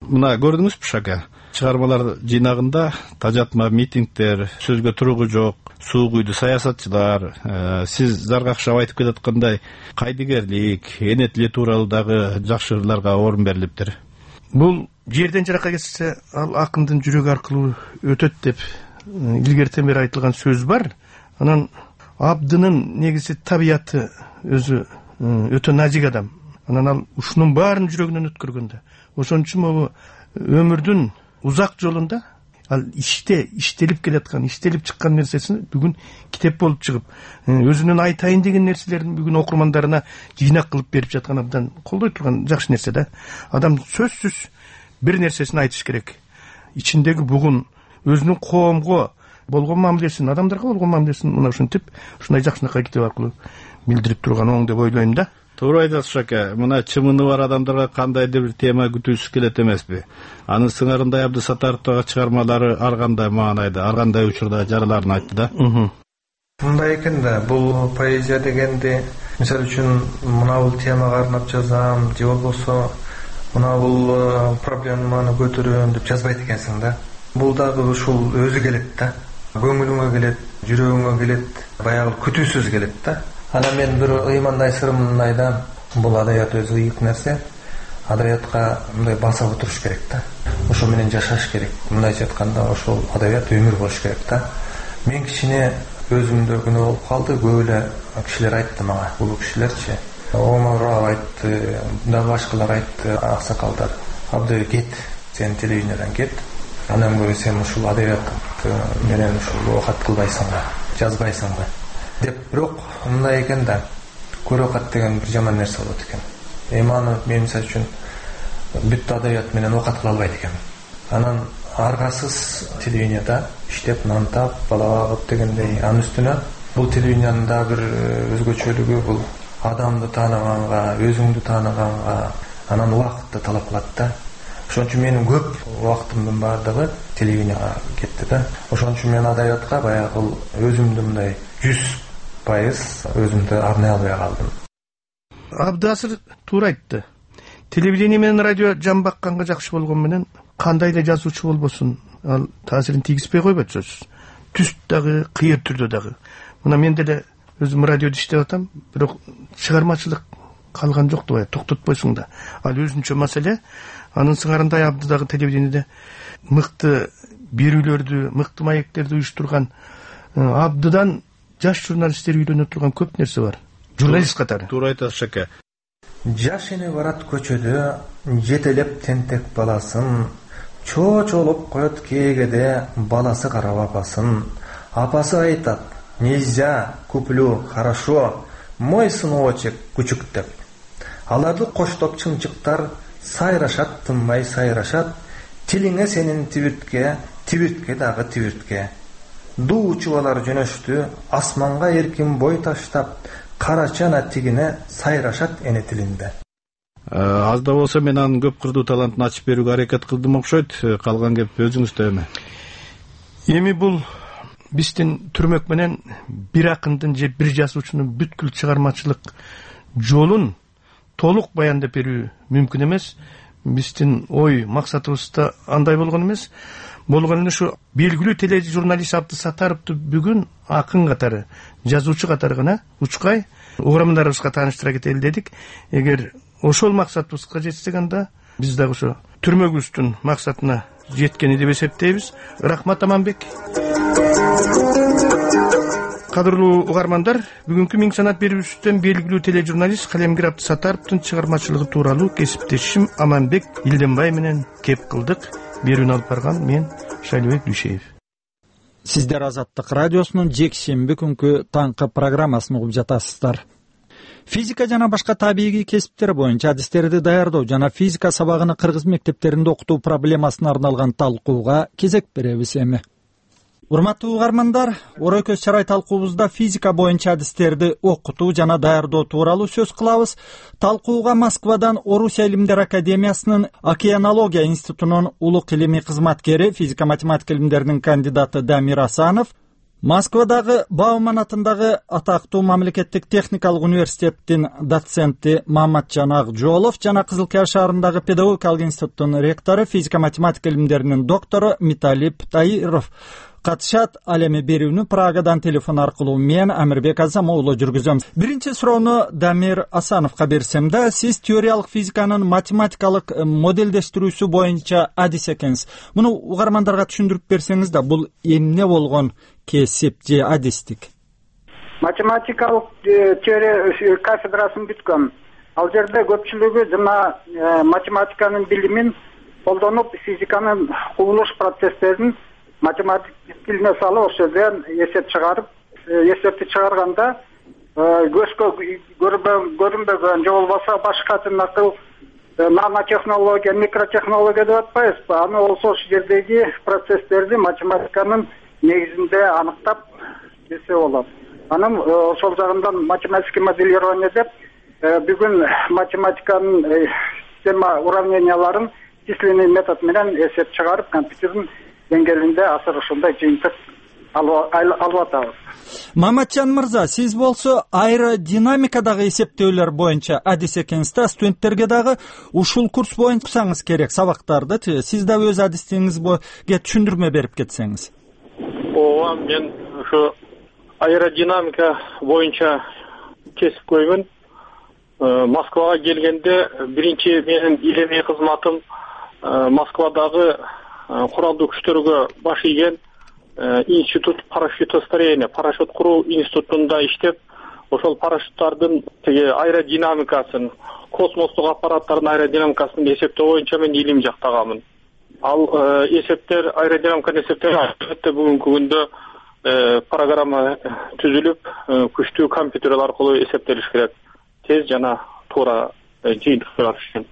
мына көрдүңүзбү Шака, чыгармалар жыйнагында тажатма митингдер, сөзгө туругу жок, суу куйду саясатчылар, сиз заргакшап айтып кетаткандай кайдыгерлик, энетилүү тууралуу дагы жакшы ырларга орун берилиптир. Бул жерден жыракка кетсе ал акындын жүрөгү аркылуу өтөт деп илгертен бери айтылган сөз бар. Анан Абдынын негизи табияты өзү өтө назик адам. Анан ал ушунун баарын жүрөгүнөн өткөргөндө. Ошон үчүн могу өмүрдүн узак жолунда ал иштелип келаткан, иштелип чыккан нерсесин бүгүн китеп болуп чыгып, өзүнүн айтайын деген нерселерин бүгүн окурмандарына жыйнак кылып берип жаткан абдан колдой турган жакшы нерсе да. Адам сөзсүз бир нерсесин айтыш керек. Ичиндеги бугун өзүнүн коомго болгон мамилесин, адамдарга болгон мамилесин мына ушинтип, ушундай жакшынакай китеп аркылуу билдирип турган оң деп ойлойм да. Туура айтасыз Шака, мына чымыны бар адамдарга кандайдыр бир тема күтүүсүз келет эмеспи? Анын сыңарындай Абдысатаровдагы чыгармалары ар кандай маанайда, ар кандай учурда жараларын айтты да. Мындай экен да, бул поэзия дегенде, мисалы үчүн мына бул темага арнап жазам, же болбосо мына бул проблеманы көтөрөм деп жазбайт экенсиң да. Бул дагы ушул өзү келет да. Көңүлүңө келет, жүрөгүңө келет, баягы күтүүсүз келет да. Анан мен бир ыймандай сырымын айдам. Бул адабият өзү ыйык нерсе. Адабиятка мындай басып отуруш керек да. Ошо менен жашаш керек. Мындайча айтканда ошол адабият өмүр болуш керек да. Мен кичине өзүмдө күнөө болуп калды. Көп эле кишилер айтты мага, улуу кишилерчи. Омаров айтты, да башкалар айтты, аксакалдар. Абды кет, сен телевидениядан кет. Андан көрө сен ушул адабият менен ушул окат кылбайсың да, жазбайсың да деп. Бирок мындай экен да, көрөкат деген бир жаман нерсе болот экен. Аны мен мисалы үчүн бүт адабият менен окат кыла албайт экен. Анан аргасыз телевиденияда иштеп, нан таап, бала багып дегендей, анын үстүнө бул телевидениянын да бир өзгөчөлүгү бул адамды тааныганга, өзүңдү тааныганга анан убакытты талап кылат да. Ошон үчүн менин көп убактымдын баардыгы телевиденияга кетти да. Ошон үчүн мен адабиятка баягы өзүмдү мындай 100% өзүмдү арнай албай калдым. Абдасыр туура айтты. Телевидение менен радио жан бакканга жакшы болгон менен кандай да жазуучу болбосун, ал таасирин тийгизбей койбойт сөзсүз. Түз дагы, кыйыр түрдө дагы. Мына мен деле өзүм радиодо иштеп атам, бирок чыгармачылык калган жок деп токтотпойсуң да. Ал өзүнчө маселе. Анын сыңарындай Абды дагы телевидениеде мыкты берүүлөрдү, мыкты маектерди уюштурган, Абдыдан жаш журналисттер үйлөнө турган көп нерсе бар. Журналист катары. Туура айтасыз Шака. Жаш эне барат көчөдө, жетелеп тентек баласын, чоочолуп коет кегеде, баласы карап апасын. Апасы айтат: "Нельзя, куплю, хорошо, мой сыночек күчүк" деп. Аларды коштоп чымчыктар сайрашат, тынбай сайрашат. Тилиңе сенин тибиртке, тибиртке дагы тибиртке. Дуу чубалар жөнөштү, асманга эркин бой таштап, карачана тигине сайрашат эне тилинде. Аз да болсо мен анын көп кырдуу талантын ачып берүүгө аракет кылдым окшойт. Калган кеп өзүңүздө эми. Эми бул биздин түрмөк менен бир акындын же бир жазуучунун бүткүл чыгармачылык жолун толук баяндап берүү мүмкүн эмес. Биздин ой максатыбыз да андай болгон эмес. Болгон эле ушу белгилүү тележурналист Абдысатаровду бүгүн акын катары, жазуучу катары гана учкай угармандарыбызга тааныштыра кетели дедик. Эгер ошол максатыбызга жетсек, анда биз дагы ошо түрмөгүбүздүн максатына жеткени деп эсептейбиз. Рахмат Аманбек. Кадырлуу угармандар, бүгүнкү Миң санат берүүбүздөн белгилүү тележурналист Калемгер Абдысатаровдун чыгармачылыгы тууралуу кесиптешим Аманбек Илденбай менен кеп кылдык. Берүүнү алып барган мен Шайлыбек Дүйшеев. Сиздер Азаттык радиосунун жекшемби күнкү таңкы программасын угуп жатасыздар. Физика жана башка табигый кесиптер боюнча адистерди даярдоо жана физика сабагын кыргыз мектептеринде окутуу проблемасына арналган талкууга кезек беребиз эми. Урматтуу угармандар, Оройкөз чарай талкуубузда физика боюнча адистерди окутуу жана даярдоо тууралуу сөз кылабыз. Талкууга Москвадан Орусия илимдер академиясынын океанология институтунун улук илимий кызматкери, физика математика илимдеринин кандидаты Дамир Асанов, Москвадагы Бауман атындагы атактуу мамлекеттик техникалык университеттин доценти Маматжан Акжолов жана Кызыл Кия шаарындагы педагогикалык институттун ректору, физика математика илимдеринин доктору Миталип Таиров катышат. Ал эми берүүнү Прагадан телефон аркылуу мен Амирбек Азам уулу жүргүзөм. Биринчи суроону Дамир Асановго берсем да, сиз теориялык физиканын математикалык моделдештирүүсү боюнча адис экенсиз. Муну угармандарга түшүндүрүп берсеңиз да, бул эмне болгон кесип же адистик? Математикалык теория кафедрасын бүткөм. Ал жерде көпчүлүгү жана математиканын билимин колдонуп, физиканын кубулуш процесстерин математик тилине салып, ошол жерден эсеп чыгарып, эсепти чыгарганда көзгө көрүнбөгөн же болбосо башка тынакыл нанотехнология, микротехнология деп атпайбызбы? Аны болсо ошол жердеги процесстерди математиканын негизинде аныктап келсе болот. Анын ошол жагынан математический моделирование деп бүгүн математиканын система уравненияларын численный метод менен эсеп чыгарып, компьютердин деңгээлинде азыр ушундай жыйынтык алып атабыз. Маматжан мырза, сиз болсо аэродинамикадагы эсептөөлөр боюнча адис экенсиз да, студенттерге дагы ушул курс боюнча окусаңыз керек сабактарды. Сиз дагы өз адистигиңизге түшүндүрмө берип кетсеңиз. Ооба, мен ушу аэродинамика боюнча кесипкөймүн. Москвага келгенде биринчи менин илимий кызматым Москвадагы куралдуу күчтөргө баш ийген институт парашютостроения, парашют куруу институтунда иштеп, ошол парашюттардын аэродинамикасын, космостук аппараттардын аэродинамикасын эсептөө боюнча мен илим жактаганмын. Ал эсептер, аэродинамиканы эсептөө албетте бүгүнкү күндө программа түзүлүп, күчтүү компьютерлер аркылуу эсептелиш керек. Тез жана туура жыйынтыктар үчүн.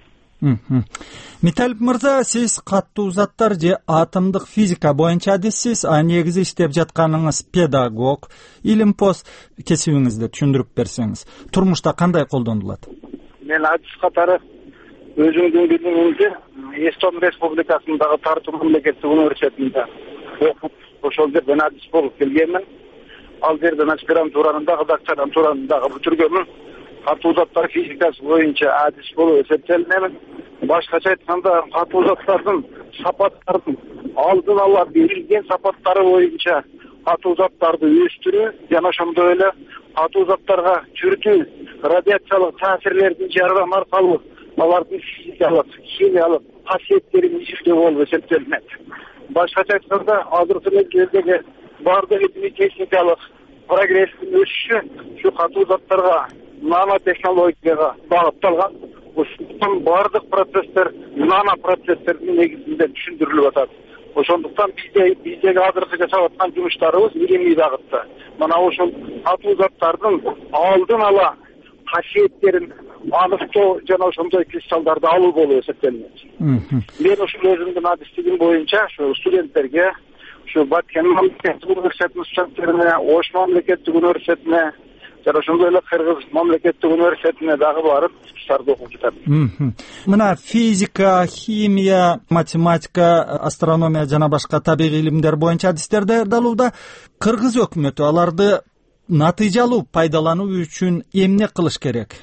Миталип мырза, сиз каттуу заттар же атомдук физика боюнча адиссиз, а негизи иштеп жатканыңыз педагог, илимпоз. Кесибиңизди түшүндүрүп берсеңиз, турмушта кандай колдонулат? Мен адис катары өзүмдүн билимимди Эстон Республикасындагы Тарту мамлекеттик университетинде окуп, ошол жерден адис болуп келгенмин. Ал жерден аспирантуранын дагы, докторантуранын дагы бүтүргөнмүн. Катуу заттар физикасы боюнча адис болуп эсептелинемин. Башкача айтканда, катуу заттардын сапаттарын алдын ала берилген сапаттары боюнча катуу заттарды өстүрүү жана ошондой эле катуу заттарга түрдүү радиациялык таасирлердин жардамы аркылуу алардын физикалык, химиялык касиеттерин изилдөө болуп эсептелинет. Башкача айтканда, азыркы мезгилдеги бардык илимий техникалык прогресстин өсүшү ушу катуу заттарга, нанотехнологияга багытталган. Ошондуктан бардык процесстер нанопроцесстердин негизинде түшүндүрүлүп атат. Ошондуктан биздеги азыркы жасап аткан жумуштарыбыз илимий багытта. Мына ошол катуу заттардын алдын ала касиеттерин аныктоо жана ошондой кристаллдарды алуу болуп эсептелинет. Мен ушул өзүмдүн адистигим боюнча ушу студенттерге ушу Баткен мамлекеттик университетинин студенттерине, Ош мамлекеттик университетине жана ошондой эле Кыргыз мамлекеттик университетине дагы барып курстарды окуп жатам. Мына физика, химия, математика, астрономия жана башка табигый илимдер боюнча адистер даярдалууда Кыргыз өкмөтү аларды натыйжалуу пайдалануу үчүн эмне кылыш керек?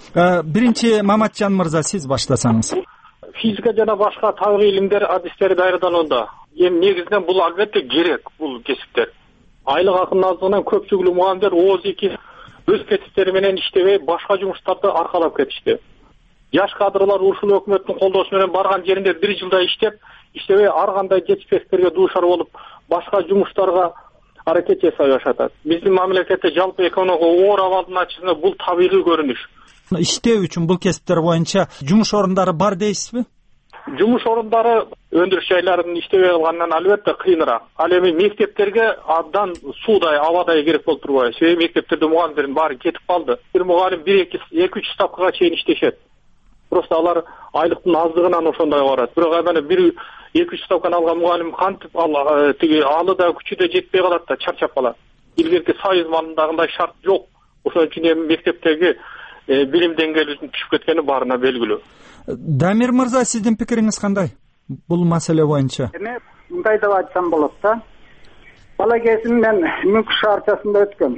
Биринчи Маматжан мырза, сиз баштасаңыз. Физика жана башка табигый илимдер адистери даярданууда негизинен бул албетте керек, бул кесиптер. Айлык акынын аздыгынан көпчүлүк мугалимдер ооз-2 өз кесиптери менен иштебей башка жумуштарды аркалап кетишти. Жаш кадрлар ушул өкмөттүн колдоосу менен барган жеринде 1 жылда иштебей ар кандай жетишпестиктерге дуушар болуп, башка жумуштарга аракет жасай башташат. Биздин мамлекетте жалпы экономикалык оор абалдын ачысында бул табигый көрүнүш. Иштөө үчүн бул кесиптер боюнча жумуш орундары бар дейсизби? Жумуш орундары өндүрүш жайларынын иштебей калганынан албетте кыйыныраак. Ал эми мектептерге абдан суудай, абадай керек болуп турбайбы? Себеби мектептерде мугалимдердин баары кетип калды. Бир мугалим 1-2-3 ставкага чейин иштешет. Просто алар айлыктын аздыгынан ошондой барат. Бирок анан 1-2-3 ставканы алган мугалим кантип алы да күчү да жетпей калат да чарчап калат. Илгерки союз маалындагындай шарт жок. Ошон үчүн эми мектептеги билим деңгээлинин түшүп кеткени баарына белгилүү. Дамир мырза, сиздин пикириңиз кандай бул маселе боюнча? Эми мындай деп айтсам болот да. Бала кезим мен Мүнк шаарчасында өткөм.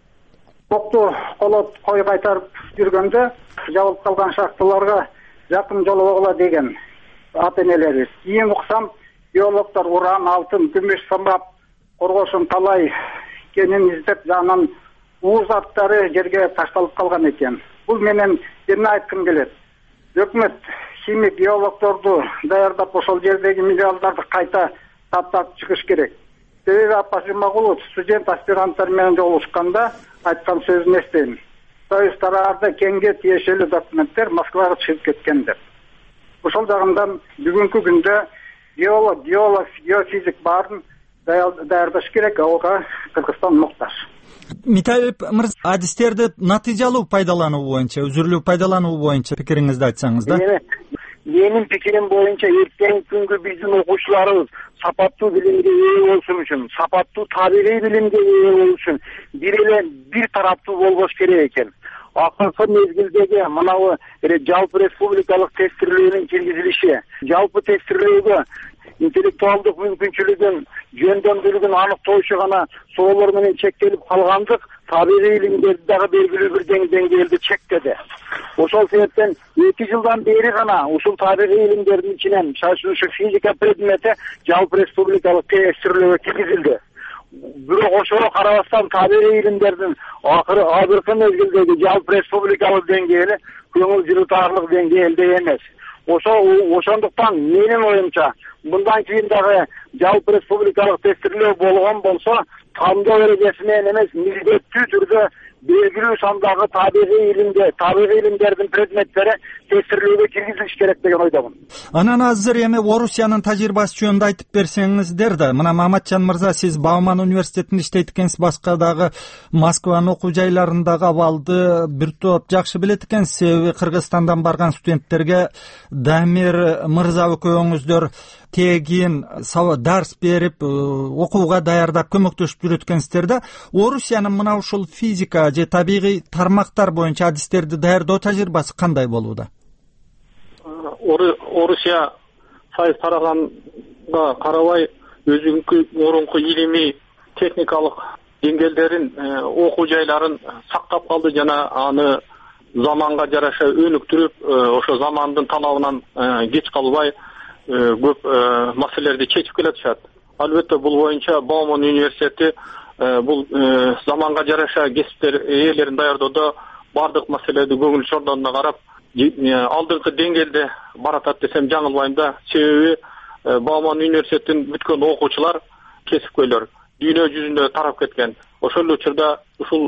Токту колоп кой кайтарып жүргөндө жабылып калган шахталарга жакын жолобогула деген ата-энелерибиз. Кийин уксам, биологдор уран, алтын, күмүш самап коргошун талай экенин издеп, жанынан ууз аттары жерге ташталып калган экен. Бул менен эмне айткым келет? Өкмөт химик биологдорду даярдап ошол жердеги минералдарды кайта таптап чыгыш керек. Себеби Аппаз Жумагулов студент аспиранттар менен жолугушканда айткан сөзүн эстейм. Союз тарабында кеңге тиешелүү документтер Москвага чыгып кеткен деп. Ошол жагынан бүгүнкү күндө геолог, геофизик баарын даярдаш керек, ага Кыргызстан муктаж. Миталип мырза, адистерди натыйжалуу пайдалануу боюнча, үзүрлүү пайдалануу боюнча пикириңизди айтсаңыз да. Менин пикирим боюнча эртеңки күнгү биздин окуучуларыбыз сапаттуу билимге ээ болушун үчүн, сапаттуу табигый билимге ээ болуш үчүн бир тараптуу болбош керек экен. Акыркы мезгилдеги мынабу жалпы республикалык тестирлөөнүн киргизилиши, жалпы тестирлөөгө интеллектуалдык мүмкүнчүлүгүн, жөндөмдүүлүгүн аныктоочу гана суроолор менен чектелип калгандык табигый илимдерди дагы белгилүү бир деңгээлде чектеди. Ошол себептен 2 жылдан бери гана ушул табигый илимдердин ичинен ушу физика предмети жалпы республикалык тестирлөөгө киргизилди. Бирок ошого карабастан табигый илимдердин азыркы мезгилдеги жалпы республикалык деңгээли көңүл жылытарлык деңгээлде эмес. Ошондуктан менин оюмча мындан кийин дагы жалпы республикалык тестирлөө болгон болсо, тандоо эрежеси менен эмес, милдеттүү түрдө белгилүү сандагы табигый илимдердин предметтери тестирлөөгө киргизилиш керек деген ойдомун. Анан азыр эми Орусиянын тажрыйбасы жөнүндө айтып берсеңиздер да. Мына Маматжан мырза, сиз Бауман университетинде иштейт экенсиз, башка дагы Москванын окуу жайларындагы абалды бир топ жакшы билет экенсиз. Себеби Кыргызстандан барган студенттерге Дамир мырза экөөңүздөр тегин дарс берип, окууга даярдап көмөктөшүп жүрөт экенсиздер да. Орусиянын мына ушул физика же табигый тармактар боюнча адистерди даярдоо тажрыйбасы кандай болууда? Орусия Союз тараганга карабай өзүнүн мурунку илимий техникалык деңгээлдерин, окуу жайларын сактап калды жана аны заманга жараша өнүктүрүп, ошо замандын талабынан кеч калбай көп маселелерди чечип келатышат. Албетте бул боюнча Бауман университети бул заманга жараша кесиптер ээлерин даярдоодо бардык маселелерди көңүл чордондо карап, алдыңкы деңгээлде баратат десем жаңылбайм да. Себеби Бауман университетин бүткөн окуучулар, кесипкөйлөр дүйнө жүзүндө тарап кеткен. Ошол учурда ушул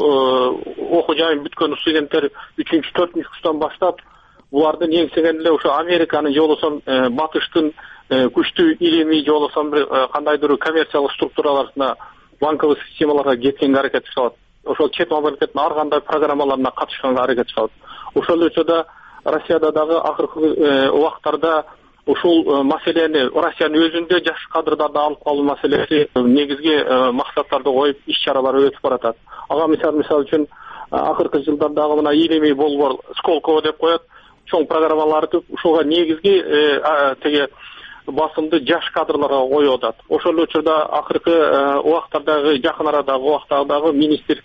окуу жайын бүткөн студенттер 3-4 курстан баштап булардын эңсеген эле ошо Американын жолосон, батыштын күчтүү илимий жолосон бир кандайдыр коммерциялык структураларына, банковый системаларга кеткенге аракет кылат. Ошол чет мамлекеттин ар кандай программаларына катышканга аракет кылат. Ошол учурда Россияда дагы акыркы убактарда ушул маселени Россиянын өзүндө жаш кадрдарды алып калуу маселеси негизги максаттарды коюп иш-чаралар өтүп баратат. Ага мисал үчүн акыркы жылдардагы мына илимий болбор Сколково деп коет, чоң программалар өтүп, ушуга негизги теге басымды жаш кадрларга коюп атат. Ошол учурда акыркы убактардагы, жакын арадагы убактардагы министр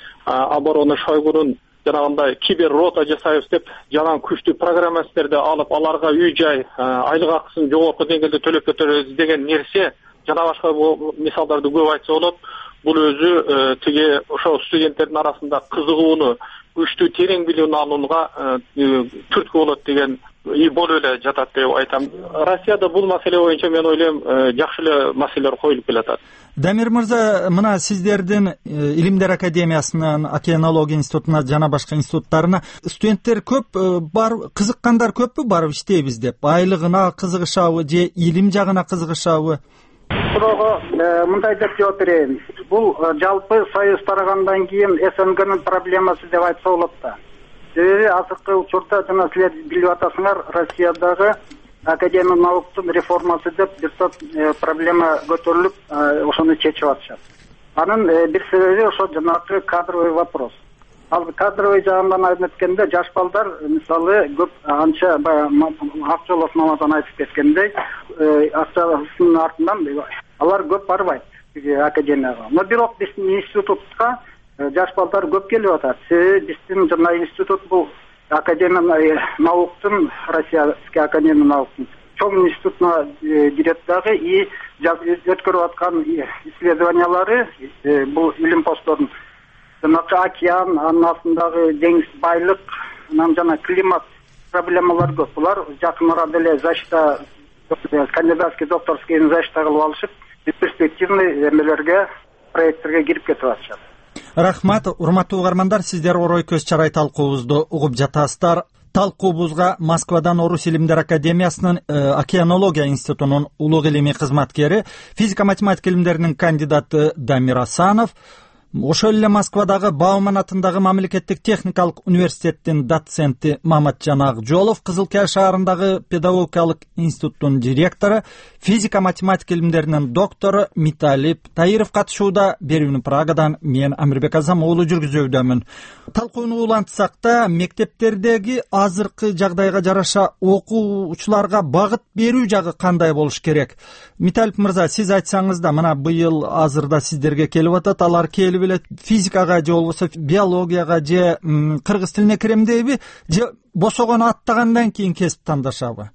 обороны Шойгунун жанагындай кибер рота жасайбыз деп жанагы күчтүү программисттерди алып, аларга үй-жай, айлык акысын жогорку деңгээлде төлөп кетебиз деген нерсе, жана башка мисалдарды көп айтса болот. Бул өзү тиги ошо студенттердин арасында кызыгууну, күчтүү терең билүүнү алууга түрткү болот деген болуп эле жатат деп айтам. Россияда бул маселе боюнча мен ойлойм жакшы эле маселелер коюлуп келатат. Дамир мырза, мына сиздердин Илимдер академиясынын, океанология институтуна жана башка институттарына студенттер көп барып, кызыккандар көппү барып иштейбиз деп? Айлыгына кызыгышабы же илим жагына кызыгышабы? Суроого мындай деп жооп берейин. Бул жалпы Союз тарагандан кийин СНГнын проблемасы деп айтса болот да. Себеби азыркы учурда жана силер билип атасыңар, Россиядагы академия науктун реформасы деп бир топ проблема көтөрүлүп, ошону чечип атышат. Анын бир себеби ошо жанагы кадровый вопрос. Ал кадровый жагынан айтып кеткенде, жаш балдар мисалы көп анча Акжолов Мамадан айтып кеткендей, акчасынын артынан алар көп барбайт. академияга. Но бирок биздин институтка жаш балдар көп келип атат. Себеби биздин жана институт бул академия науктун, Российская академия науктун чоң институтуна кирет дагы и өткөрүп аткан исследованиялары бул илим посттордун жанагы океан, анын астындагы деңиз байлык, анан жана климат проблемалар көп. Булар жакын арада эле защита, кандидатский, докторский защита кылып алышып, перспективный эмелерге, проекттерге кирип кетип атышат. Рахмат, урматтуу угармандар, сиздер орой көз чарай талкуубузду угуп жатасыздар. Талкуубузга Москвадан Орус илимдер академиясынын океанология институтунун улуг илимий кызматкери, физика-математика илимдеринин кандидаты Дамир Асанов, ошол эле Москвадагы Бауман атындагы мамлекеттик техникалык университеттин доценти Маматжан Акжолов, Кызыл Кия шаарындагы педагогикалык институттун директору, физика-математика илимдеринин доктору Миталип Таиров катышууда. Берүүнү Прагадан мен Амирбек Азам уулу жүргүзүүдөмүн. Талкууну улантсак да, мектептердеги азыркы жагдайга жараша окуучуларга багыт берүү жагы кандай болуш керек? Миталип мырза, сиз айтсаңыз да, мына быйыл азырда сиздерге келип атат, алар келип эле физикага же болбосо биологияга же кыргыз тилине кирем дейби, же босогон аттагандан кийин кесип тандашабы?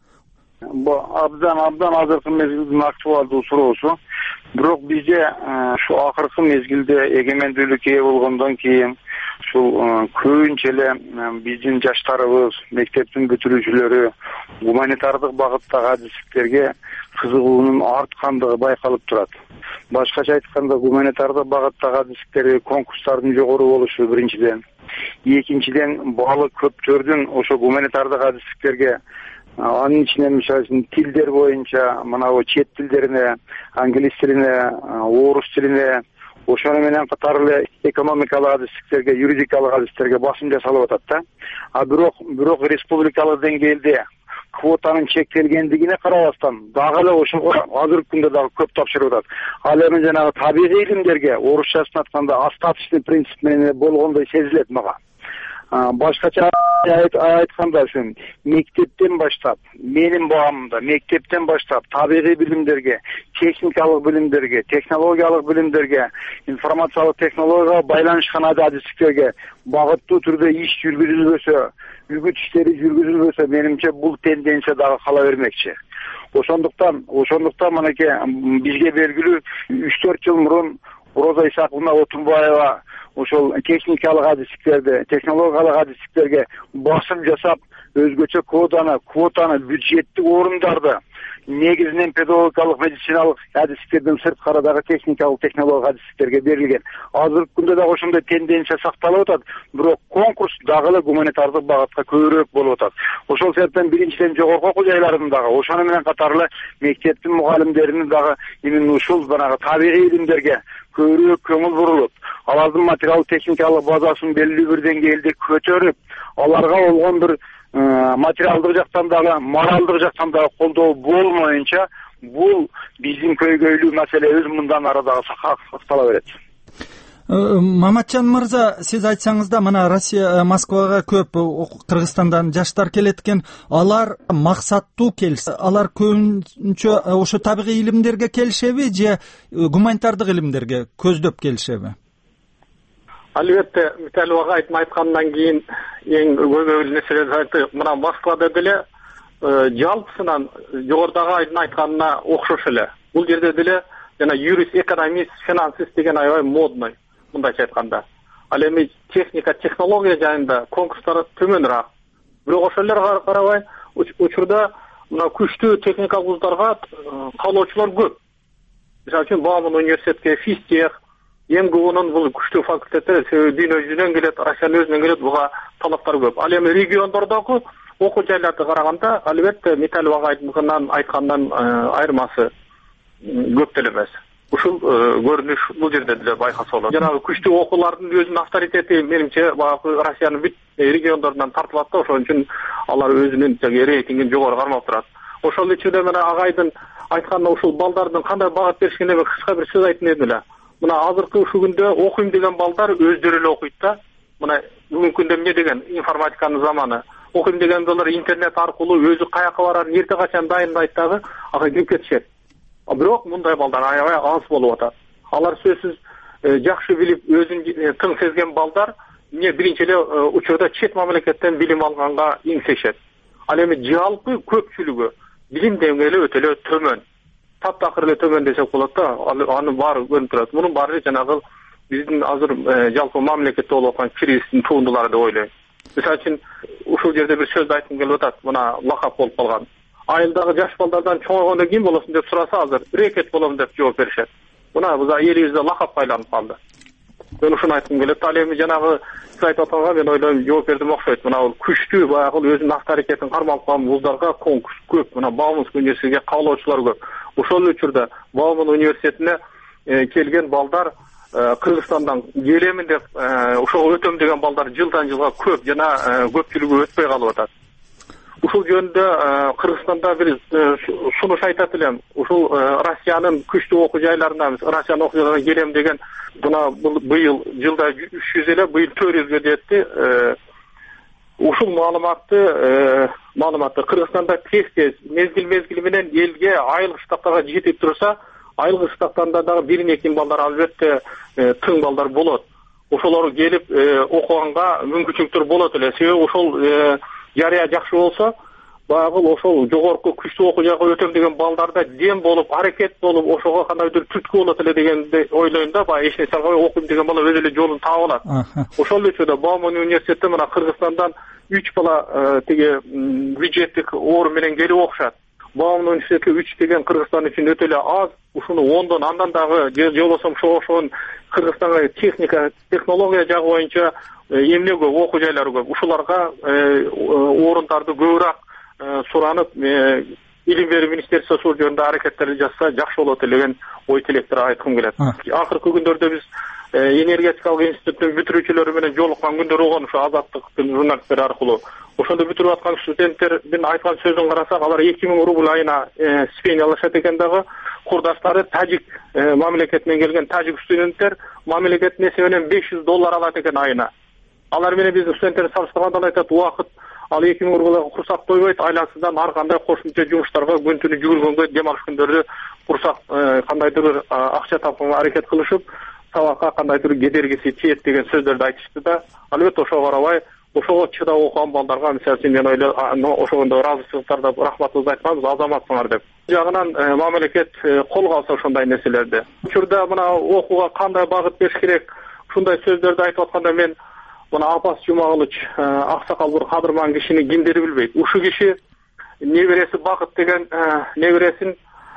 Бу абдан азыркы мезгилдин актуалдуу суроосу. Бирок бизде ушу акыркы мезгилде эгемендүүлүккө ээ болгондон кийин ушул көбүнчө эле биздин жаштарыбыз, мектептин бүтүрүүчүлөрү гуманитардык багыттагы адистиктерге кызыгуунун арткандыгы байкалып турат. Башкача айтканда, гуманитардык багыттагы адистиктерге конкурстардын жогору болушу биринчиден. Экинчиден, баалы көптөрдүн ошо гуманитардык адистиктерге, анын ичинде мисалы үчүн тилдер боюнча, мына чет тилдерине, англис тилине, орус тилине, ошону менен катар эле экономикалык адистиктерге, юридикалык адистиктерге басым жасалып атат да. А бирок республикалык деңгээлде квотанын чектелгендигине карабастан, дагы эле ошого азыркы күндө дагы көп тапшырып атат. Ал эми жанагы табигый илимдерге, орусчасын айтканда, остаточный принцип менен болгондой сезилет мага. Башкача айтканда, ушун мектептен баштап, менин баамымда мектептен баштап табигый билимдерге, техникалык билимдерге, технологиялык билимдерге, информациялык технологияга байланышкан адистиктерге багыттуу түрдө иш жүргүзүлбөсө, үгүт иштери жүргүзүлбөсө, менимче бул тенденция дагы кала бермекчи. Ошондуктан мынакей бизге белгилүү 3-4 жыл мурун Роза Исаковна Отунбаева ошол техникалык адистиктерди, технологиялык адистиктерге басым жасап, өзгөчө квотаны бюджеттик орундарды негизинен педагогикалык, медициналык адистиктерден сырткары дагы техникалык, технологиялык адистиктерге берилген. Азыркы күндө дагы ошондой тенденция сакталып атат, бирок конкурс дагы эле гуманитардык багытка көбүрөөк болуп атат. Ошол себептен биринчиден жогорку окуу жайлардын дагы, ошону менен катар эле мектептин мугалимдеринин дагы именно ушул жанагы табигый илимдерге көбүрөөк көңүл бурулуп, алардын материал техникалык базасын белгилүү бир деңгээлде көтөрүп, аларга болгон бир материалдык жактан дагы, моралдык жактан дагы колдоо болмоюнча, бул биздин көйгөйлүү маселебиз мындан ары дагы сактала берет. Маматжан мырза, сиз айтсаңыз да, мына Россия, Москвага көп Кыргызстандан жаштар келет экен, алар максаттуу келсе, алар көбүнчө ошо табигый илимдерге келишеби же гуманитардык илимдерге көздөп келишеби? Албетте, Миталип агайдын айткандан кийин эң көйгөйлүү нерселерди айтты. Мына Москвада деле жалпысынан жогорудагы айдын айтканына окшош эле. Бул жерде деле жана юрист, экономист, финансист деген аябай модный, мындайча айтканда. Ал эми техника, технология жайында конкурстар төмөнүрөөк. Бирок ошол эле карабай, учурда мына күчтүү техникалык вуздарга каалоочулар көп. Мисалы үчүн Бауман университетке физтех, МГУнун бул күчтүү факультеттери дүйнө жүзүнөн келет, Россиянын өзүнөн келет, буга талаптар көп. Ал эми региондордогу окуу жайларды караганда, албетте Миталип агайдын айткандан айырмасы көп деле эмес. Ушул көрүнүш бул жерде деле байкаса болот. Жанагы күчтүү окуулардын өзүнүн авторитети менимче баягы Россиянын бүт региондорунан тартылат да, ошон үчүн алар өзүнүн рейтингин жогору кармап турат. Ошол ичинде мына агайдын айтканда ушул балдардын кандай багыт беришине кыска бир сөз айтын элем эле. Мына азыркы ушул күндө окуйм деген балдар өздөрү эле окуйт да. Мына бүгүнкү күндө эмне деген информатиканын заманы. Окуйм деген балдар интернет аркылуу өзү каяка барарын эрте качан дайындайт дагы, ага кирип кетишет. Бирок мындай балдар аябай аз болуп атат. Алар сөзсүз жакшы билип өзүн тың сезген балдар эмне биринчи эле учурда чет мамлекеттен билим алганга иңсешет. Ал эми жалпы көпчүлүгү билим деңгээли өтө эле төмөн. Таптакыр эле төмөн десек болот да, анын баары көрүнүп турат. Мунун баары жанагы биздин азыр жалпы мамлекетте болуп аткан кризистин туындулары деп ойлойм. Мисалы үчүн ушул жерде бир сөздү айткым келип атат. Мына лакап болуп калган. Айылдагы жаш балдардан чоңойгондо ким болосуң деп сураса азыр рекет болом деп жооп беришет. Мына биз элибизде лакапка айланып калды. Мен ушуну айткым келет. Ал эми жанагы сиз айтып атканга мен ойлойм жооп бердим окшойт. Мына бул күчтүү баягы өзүнүн авторитетин кармалып калган вуздарга конкурс көп. Мына Бауманский университетине кабылоочулар көп. Ошол учурда Бауман университетине келген балдар Кыргызстандан келемин деп ошого өтөм деген балдар жылдан жылга көп жана көпчүлүгү өтпөй калып атат. Ушул жөнүндө Кыргызстанда бир сунуш айтат элем. Ушул Россиянын күчтүү окуу жайларынан Россиянын окуу жайларына келем деген мына быйыл жылда 300 эле, быйыл 400гө жетти. Ушул маалыматты Кыргызстанда тез мезгил менен элге айылык штаттарга жетип турса, айылык штаттарында дагы бирин-экин балдар албетте тың балдар болот. Ошолор келип окуганга мүмкүнчүлүктөр болот эле. Себеби ошол жарыя жакшы болсо, баягы ошол жогорку күчтүү окуу жайга өтөм деген балдарда дем болуп, аракет болуп, ошого кандайдыр түрткү болот эле дегенди ойлойм да. Баягы эч нерсе албай окуйм деген бала өз эле жолун таап алат. Ошол үчүн Бауман университетте мына Кыргызстандан 3 бала тиги бюджеттик орун менен келип окушат. Бауман университетке 3 деген Кыргызстан үчүн өтө эле аз. Ушуну 10дон андан дагы же болбосо ошон Кыргызстанга технология жагы боюнча эмне көп, окуу жайлары көп. Ушуларга орундарды көбүрөөк суранып, илим берүү министерствосу ушул жөнүндө аракеттерди жасса жакшы болот эле деген ой тилектер айткым келет. Акыркы күндөрдө биз энергетикалык институттун бүтүрүүчүлөрү менен жолуккан күндөр болгон, ушу Азаттыктын журналисттери аркылуу. Ошондо бүтүрүп аткан студенттердин айткан сөзүн карасак, алар 2000 рубль айына стипендия алышат экен дагы. Курдаштары тажик мамлекетинен келген тажик студенттер мамлекеттин эсебинен $500 алат экен айына. Алар менен биздин студенттерди салыштырганда айтат, убакыт ал 2000 рубльга курсак тойбойт, айласынан ар кандай кошумча жумуштарга күн түнү жүгүргөнгө, дем алыш күндөрдө курсак кандайдыр бир акча тапканга аракет кылышып, сабакка кандайдыр кедергиси тиет деген сөздөрдү айтышты да. Албетте ошого карабай, ошого чыдап окуган балдарга мисалы үчүн мен ойлойм, ошондо ыраазычылыктар деп рахматыбызды айтканбыз, азаматсыңар деп. Жагынан мамлекет колго алса ошондой нерселерди. Учурда мына окууга кандай багыт бериш керек, ушундай сөздөрдү айтып атканда мен мына Апас Жумагылыч аксакал бир кадырман кишини кимдери билбейт. Ушул киши небереси Багыт деген небересин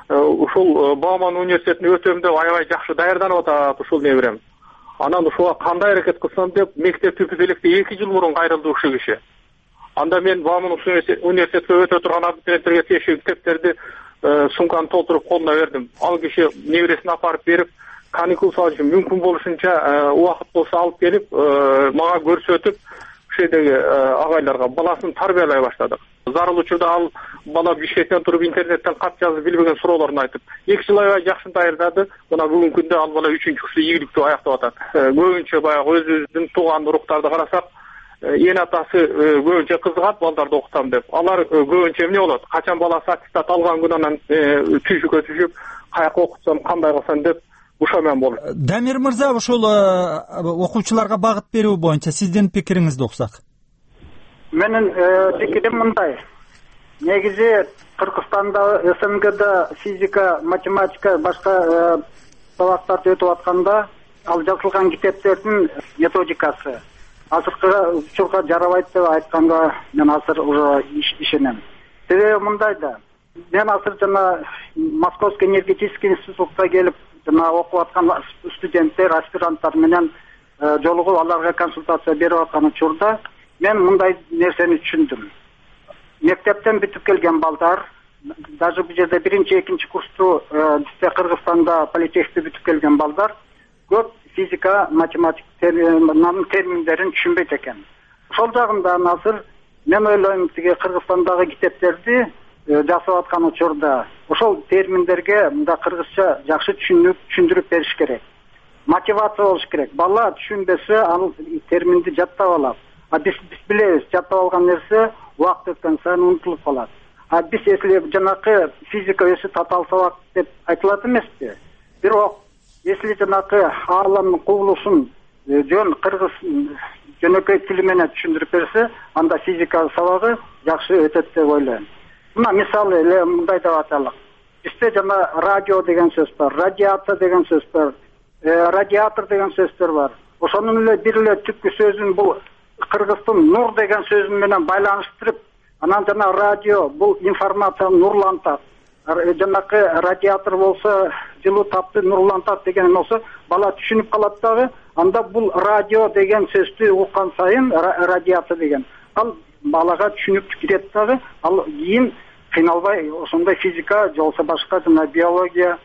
ушул Бауман университетине өтөм деп аябай жакшы даярданып атат ушул неберем. Анан ушуга кандай аракет кылсам деп мектеп түпүзеликте 2 жыл мурун кайрылды ушул киши. Анда мен Бауман университетке өтө турган абитуриенттерге тиешелүү китептерди сумканы толтуруп колуна бердим. Ал киши небересин апарып берип, каникул салыш үчүн мүмкүн болушунча убакыт болсо алып келип, мага көрсөтүп, ушул жердеги агайларга баласын тарбиялай баштадык. Зарыл учурда ал бала Бишкектен туруп интернеттен кат жазып билбеген суроолорун айтып, 2 жыл аябай жакшы даярдады. Мына бүгүнкү күндө ал бала 3-курсту ийгиликтүү аяктап атат. Көбүнчө баягы өзүбүздүн тууган уруктарды карасак, эн атасы көбүнчө кызыгат балдарды окутам деп. Алар көбүнчө эмне болот? Качан баласы аттестат алган күнү анан түйшүккө түшүп, каяка окутсам, кандай кылсам деп ушомен болот. Дамир мырза, ошол окуучуларга багыт берүү боюнча сиздин пикириңизди уксак. Менин пикирим мындай. Негизи Кыргызстанда, СНГда физика, математика, башка сабактарды өтүп атканда, ал жазылган китептердин методикасы азыркы учурга жарабайт деп айтканга мен азыр уже ишенем. Себеби мындай да. Мен азыр жана Московский энергетический институтка келип, жана окуп аткан студенттер, аспиранттар менен жолугуп аларга консультация берип аткан учурда мен мындай нерсени түшүндүм. Мектептен бүтүп келген балдар, даже бул жерде 1-2 курсту бизде Кыргызстанда политехникти бүтүп келген балдар көп физика, математика терминдерин түшүнбөйт экен. Ошол жагынан азыр мен ойлойм, тиги Кыргызстандагы китептерди жасап аткан учурда ошол терминдерге мында кыргызча жакшы түшүндүрүп бериш керек. Мотивация болуш керек. Бала түшүнбөсө, ал терминди жаттап алат. Биз билебиз, жаттап алган нерсе убакыт өткөн сайын унутулуп калат. Биз эсилеп жанакы физика өсү татаал сабак деп айтылат эмеспи? Бирок если жанакы ааламдын кубулушун жөн кыргыз жөнөкөй тили менен түшүндүрүп берсе, анда физика сабагы жакшы өтөт деп ойлойм. Мына мисалы эле мындай деп аталык. Бизде жана радио деген сөз бар, радиация деген сөз бар, радиатор деген сөздөр бар. Ошонун эле бир эле түпкү сөзүн бул кыргыздын нур деген сөзү менен байланыштырып, анан жана радио бул информацияны нурлантат. Жанакы радиатор болсо жылуу тапты нурлантат деген болсо бала түшүнүп калат дагы. Анда бул радио деген сөздү уккан сайын радиация деген ал балага түшүнүп кирет дагы. Ал кийин кыйналбай ошондой физика же болбосо башка жана биология,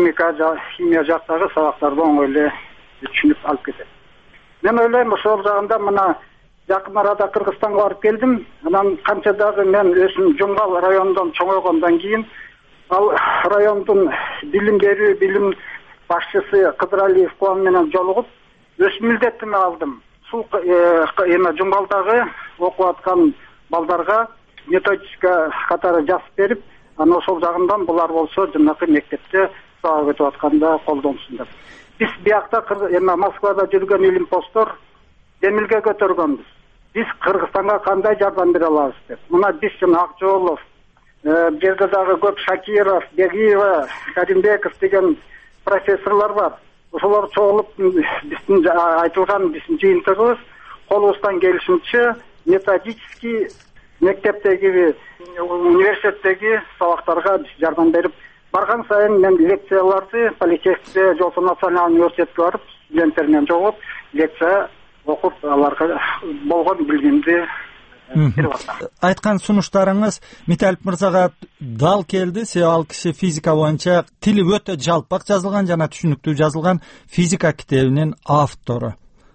химия жактагы сабактарды оңой эле түшүнүп алып кетет. Мен ойлойм ошол жагында мына жакын арада Кыргызстанга барып келдим. Анан канча дагы мен өзүм Жумгал районунан чоңойгондон кийин ал райондун билим башчысы Кыдыралиев Кубан менен жолугуп өз милдетиме алдым. Ушул Жумгалдагы окуп аткан балдарга методика катары жазып берип, анан ошол жагынан булар болсо жанакы мектепте сабак өтүп атканда колдонсун деп. Биз биякта Москвада жүргөн илимпоздор демилге көтөргөнбүз. Биз Кыргызстанга кандай жардам бере алабыз деп. Мына биз жана Акжолов, жерде дагы көп Шакиров, Бегиева, Каримбеков деген профессорлор бар. Ошолор чогулуп биздин айтылган биздин жыйынтыгыбыз колубуздан келишинче методический мектептеги, университеттеги сабактарга жардам берип барган сайын мен лекцияларды политехникте же болбосо националдык университетке барып студенттер менен жолугуп лекция окуп аларга болгон билимди берип атам. Айткан сунуштарыңыз Миталип мырзага дал келди. Себеби ал киши физика боюнча тили өтө жалпак жазылган жана түшүнүктүү жазылган физика китебинин автору.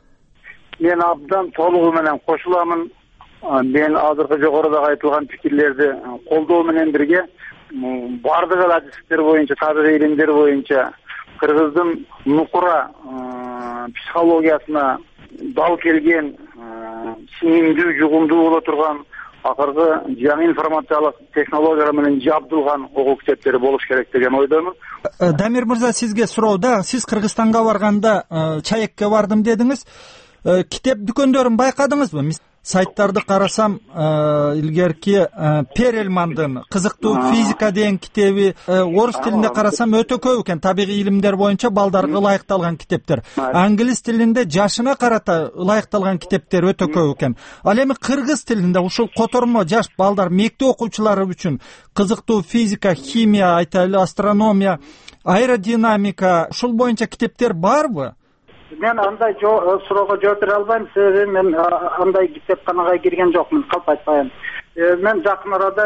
Мен абдан толугу менен кошуламын. Мен азыркы жогорудагы айтылган пикирлерди колдоо менен бирге бардыгы адистер боюнча, табигый илимдер боюнча Кыргыздын нукура психологиясына дал келген, сиңимдүү, жугумдуу боло турган, акыркы жаңы информациялык технологиялар менен жабдылган окуу китептери болуш керек деген ойдомун. Дамир мырза, сизге суроо да, сиз Кыргызстанга барганда чаекке бардым дедиңиз. Китеп дүкөндөрүн байкадыңызбы? Сайттарды карасам, илгерки Перельмандын кызыктуу физика деген китеби орус тилинде карасам өтө көп экен. Табигый илимдер боюнча балдарга ылайыкталган китептер. Англис тилинде жашына карата ылайыкталган китептер өтө көп экен. Ал эми кыргыз тилинде ушул котормо жаш балдар, мектеп окуучулары үчүн кызыктуу физика, химия, айтайлы астрономия, аэродинамика ушул боюнча китептер барбы? Мен андай суроого жооп бере албайм, себеби мен андай китепканага кирген жокмун, калп айтпайм. Мен жакын арада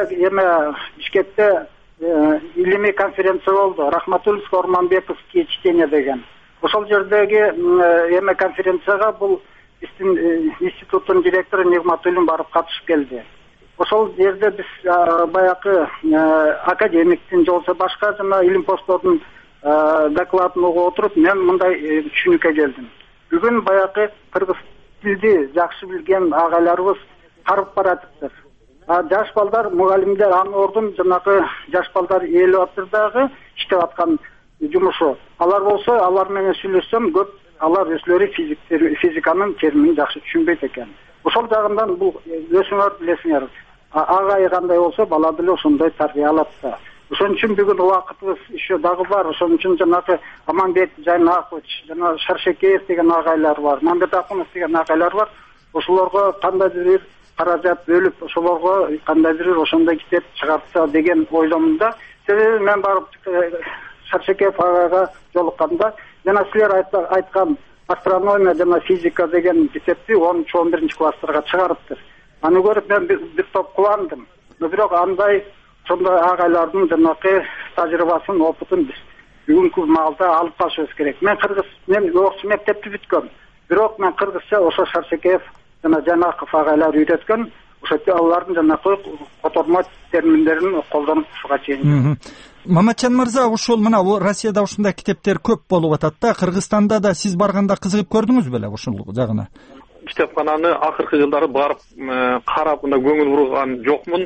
Бишкекте илимий конференция болду. Рахматулловский, Орманбековский чтение деген. Ошол жердеги конференцияга бул биздин институттун директору Нигматуллин барып катышып келди. Ошол жерде биз баягы академиктин же болбосо башка жана илимпоздордун докладын угуп отуруп, мен мындай түшүнүккө келдим. Бүгүн баягы кыргыз тилди жакшы билген агайларыбыз карып баратыптыр. Жаш балдар, мугалимдер аны ордун жанагы жаш балдар ээлеп атыр дагы иштеп аткан жумушу. Алар болсо, алар менен сүйлөшсөм, көп алар өзлөрү физиканын терминин жакшы түшүнбөйт экен. Ошол жагынан бул өзүңөр билесиңер, агай кандай болсо, бала деле ошондой тарбия алат да. Ошон үчүн бүгүн убакытыбыз еще дагы бар. Ошон үчүн жанагы Аманбек Жайнакович, жана Шаршекеев деген агайлар бар, Мамбетакунов деген агайлар бар. Ошолорго кандайдыр бир каражат бөлүп, ошолорго кандайдыр бир ошондой китеп чыгарса деген ойломунда. Себеби мен барып Шаршекеев агайга жолукканда, жана силер айткан астрономия жана физика деген китепти 10-11 класстарга чыгарыптыр. Аны көрүп мен бир топ кубандым. Бирок андай сондай агайлардын жанакы тажрыйбасын, опытын биз бүгүнкү маалда алып калышыбыз керек. Мен орус мектепти бүткөм. Бирок мен кыргызча ошо Шаршекеев жана Жанаков агайлар үйрөткөн, ошо алардын жанакы котормо терминдерин колдонуп ушуга чейин. Маматжан мырза, ушул мына Россияда ушундай китептер көп болуп атат да. Кыргызстанда да сиз барганда кызыгып көрдүңүз беле ушул жагына? Китепкананы акыркы жылдары барып карап, мына көңүл бурган жокмун.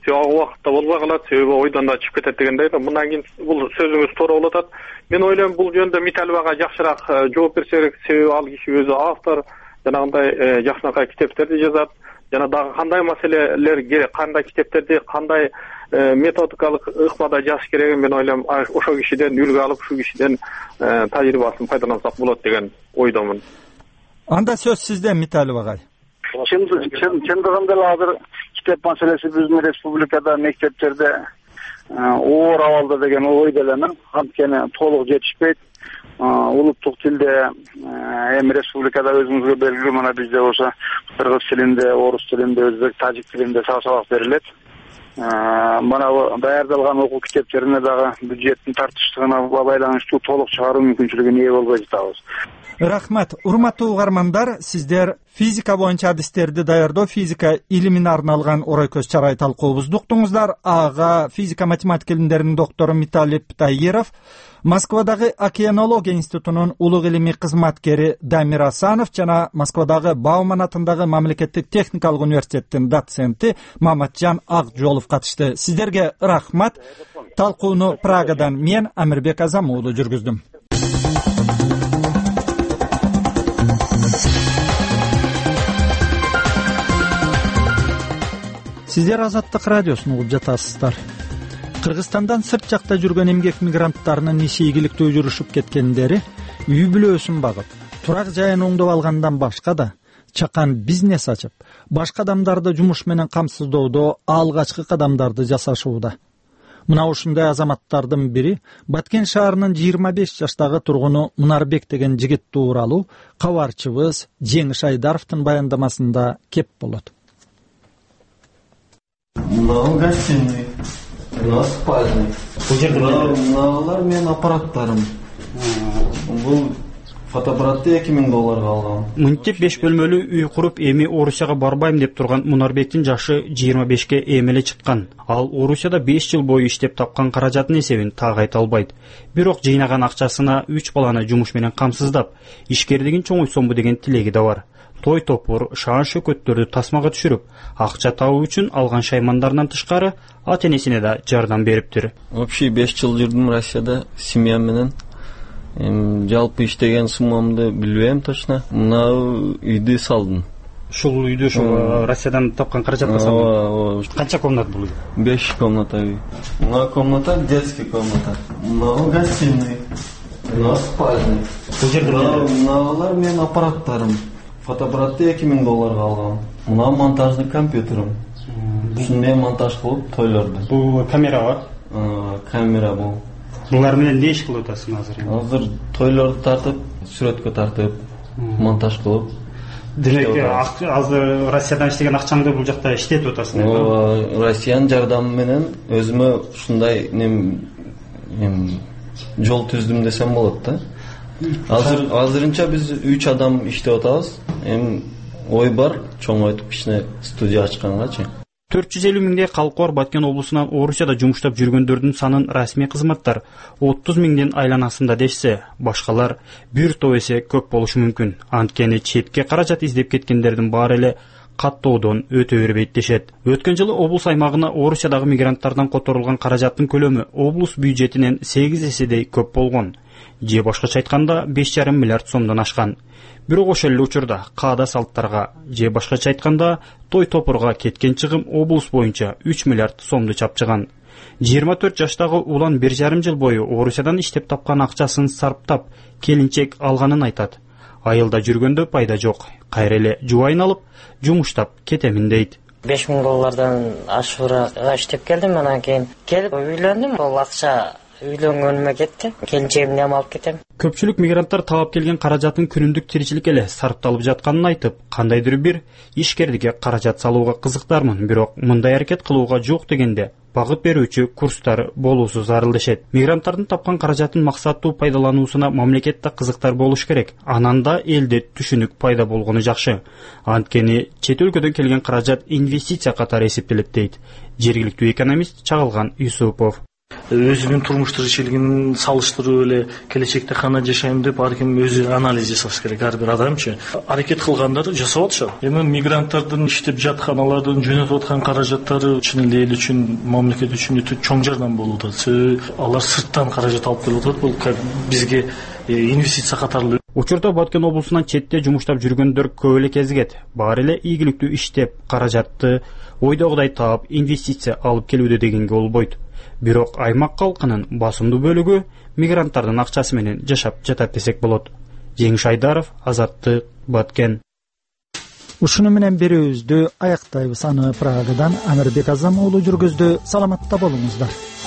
Жогорку убакытта болбой калат, себеби ойдон да чыгып кетет дегендей. Мындан кийин бул сөзүңүз туура болуп атат. Мен ойлойм бул жөнүндө Миталбага жакшыраак жооп берсе керек, себеби ал киши өзү автор, жанагындай жакшынакай китептерди жазат. Жана дагы кандай маселелер керек, кандай китептерди, кандай методикалык ыкмада жазыш керегин мен ойлойм ошол кишиден үлгү алып, ушул кишиден тажрыйбасын пайдалансак болот деген ойдомун. Анда сөз сизде, Миталов агай. Чындыгында эле азыр китеп маселеси биздин республикада мектептерде оор абалда деген ойдо элемин. Анткени толук жетишпейт. Улуттук тилде эми республикада өзүңүзгө белгилүү, мына бизде болсо кыргыз тилинде, орус тилинде, өзбек, тажик тилинде сабак берилет. Мына даярдалган окуу китептерине дагы бюджеттин тартыштыгына байланыштуу толук чыгаруу мүмкүнчүлүгүнө ээ болбой жатабыз. Рахмат. Урматтуу угармандар, сиздер физика боюнча адистерди даярдоо, физика илимине арналган орой көз чарай талкуубузду уктуңуздар. Ага физика математика илимдеринин доктору Миталип Тайыров, Москвадагы океанология институтунун улуг илимий кызматкери Дамир Асанов жана Москвадагы Бауман атындагы мамлекеттик техникалык университеттин доценти Маматжан Акжолов катышты. Сиздерге рахмат. Талкууну Прагадан мен Амирбек Азам уулу жүргүздүм. Сиздер Азаттык радиосун угуп жатасыздар. Кыргызстандан сырт жакта жүргөн эмгек мигранттарынын иши ийгиликтүү жүрүшүп кеткендери үй бүлөсүн багып, турак жайын оңдоп алгандан башка да чакан бизнес ачып, башка адамдарды жумуш менен камсыздоодо алгачкы кадамдарды жасашууда. Мына ушундай азаматтардын бири Баткен шаарынын 25 жаштагы тургуну Мунарбек деген жигит тууралуу кабарчыбыз Жеңиш Айдаровдун баяндамасында кеп болот. Мынау гостиный, мынау спальный. Мыналар менин аппараттарым. Бул фотоаппаратты $2000 алгам. Мынтип 5 бөлмөлүү үй куруп, эми Орусияга барбайм деп турган Мунарбектин жашы 25ке эмеле чыккан. Ал Орусияда 5 жыл бою иштеп тапкан каражатын эсебин так айта албайт. Бирок жыйнаган акчасына 3 баланы жумуш менен камсыздап, ишкердигин чоңуйтсомбу деген тилеги да бар. Той топур, шаан шөкөттөрдү тасмага түшүрүп, акча табуу үчүн алган шаймандарынан тышкары ата-энесине да жардам бериптир. Вообще 5 жыл жүрдүм Россияда семьям менен. Жалпы иштеген суммамды билбейм точно. Мына үйдү салдым. Ушул үйдү ошол Россиядан тапкан каражатка салдым. Канча комнат бул үй? 5 комната үй. Мына комната детский комната. Мына гостиный. Мына спальный. Бул жерде мыналар менин аппараттарым. Фотоаппаратты $2000 алгам. Мына монтажный компьютерим. Ушундай монтаж кылып тойлорду. Бул камера бар? Камера бул. Булар менен эмне иш кылып атасың азыр? Азыр тойлорду тартып, сүрөткө тартып, монтаж кылып. Демек, азыр Россиядан иштеген акчаңды бул жакта иштетип атасың. Россиянын жардамы менен өзүмө ушундай жол түздүм десем болот да. Азырынча биз 3 адам иштеп атабыз. Ой бар, чоңойтуп кичине студия ачкангачы. 450 миңдей калкы бар Баткен облусунан Орусияда жумуштап жүргөндөрдүн санын расмий кызматтар 30 миңдин айланасында дешсе, башкалар 1 топ эсе көп болушу мүмкүн. Анткени четке каражат издеп кеткендердин баары эле каттоодон өтө бербейт дешет. Өткөн жылы облус аймагына Орусиядагы мигранттардан которулган каражаттын көлөмү облус бюджетинен 8 эседей көп болгон. Же башкача айтканда 5,5 миллиард сомдон ашкан. Бирок ошол эле учурда каада салттарга, же башкача айтканда той топурга кеткен чыгым облус боюнча 3 миллиард сомду чапчыган. 24 жаштагы улан 1,5 жыл бою Орусиядан иштеп тапкан акчасын сарптап, келинчек алганын айтат. Айылда жүргөндө пайда жок. Кайра эле жубайын алып, жумуштап кетемин дейт. $5000 ашуура иштеп келдим, анан кийин келип үйлөндүм. Бул акча үйлөнгөнүмө кетти. Келинчегимди алып кетем. Көпчүлүк мигранттар таап келген каражатын күнүмдүк тиричилик эле сарпталып жатканын айтып, кандайдыр бир ишкердикке каражат салууга кызыктармын, бирок мындай аракет кылууга жок дегенде багыт берүүчү курстар болуусу зарыл дешет. Мигранттардын тапкан каражатын максаттуу пайдалануусуна мамлекет да кызыктар болуш керек. Анан да элде түшүнүк пайда болгону жакшы. Анткени чет өлкөдөн келген каражат инвестиция катары эсептелет дейт жергиликтүү экономист Чагылган Юсупов. өзүнүн турмуш тиричилигин салыштырып эле келечекте кандай жашайм деп ар ким өзү анализ жасаш керек. Ар бир адамчы аракет кылгандар жасап атышат. Эми мигранттардын иштеп жаткан, алардын жөнөтүп аткан каражаттары чын эле эл үчүн, мамлекет үчүн өтө чоң жардам болуп атат. Алар сырттан каражат алып келип атат. Бул бизге инвестиция катарлуу. Учурда Баткен облусунан четте жумуштап жүргөндөр көп эле кезигет. Баары эле ийгиликтүү иштеп, каражатты ойдогудай таап, инвестиция алып келүүдө дегенге болбойт. Бирок аймак калкынын басымдуу бөлүгү мигранттардын акчасы менен жашап жатат десек болот. Жеңиш Айдаров, Азаттык, Баткен. Ушуну менен берүүбүздү аяктайбыз. Аны Прагадан Амирбек Азам уулу жүргүздү. Саламатта болуңуздар.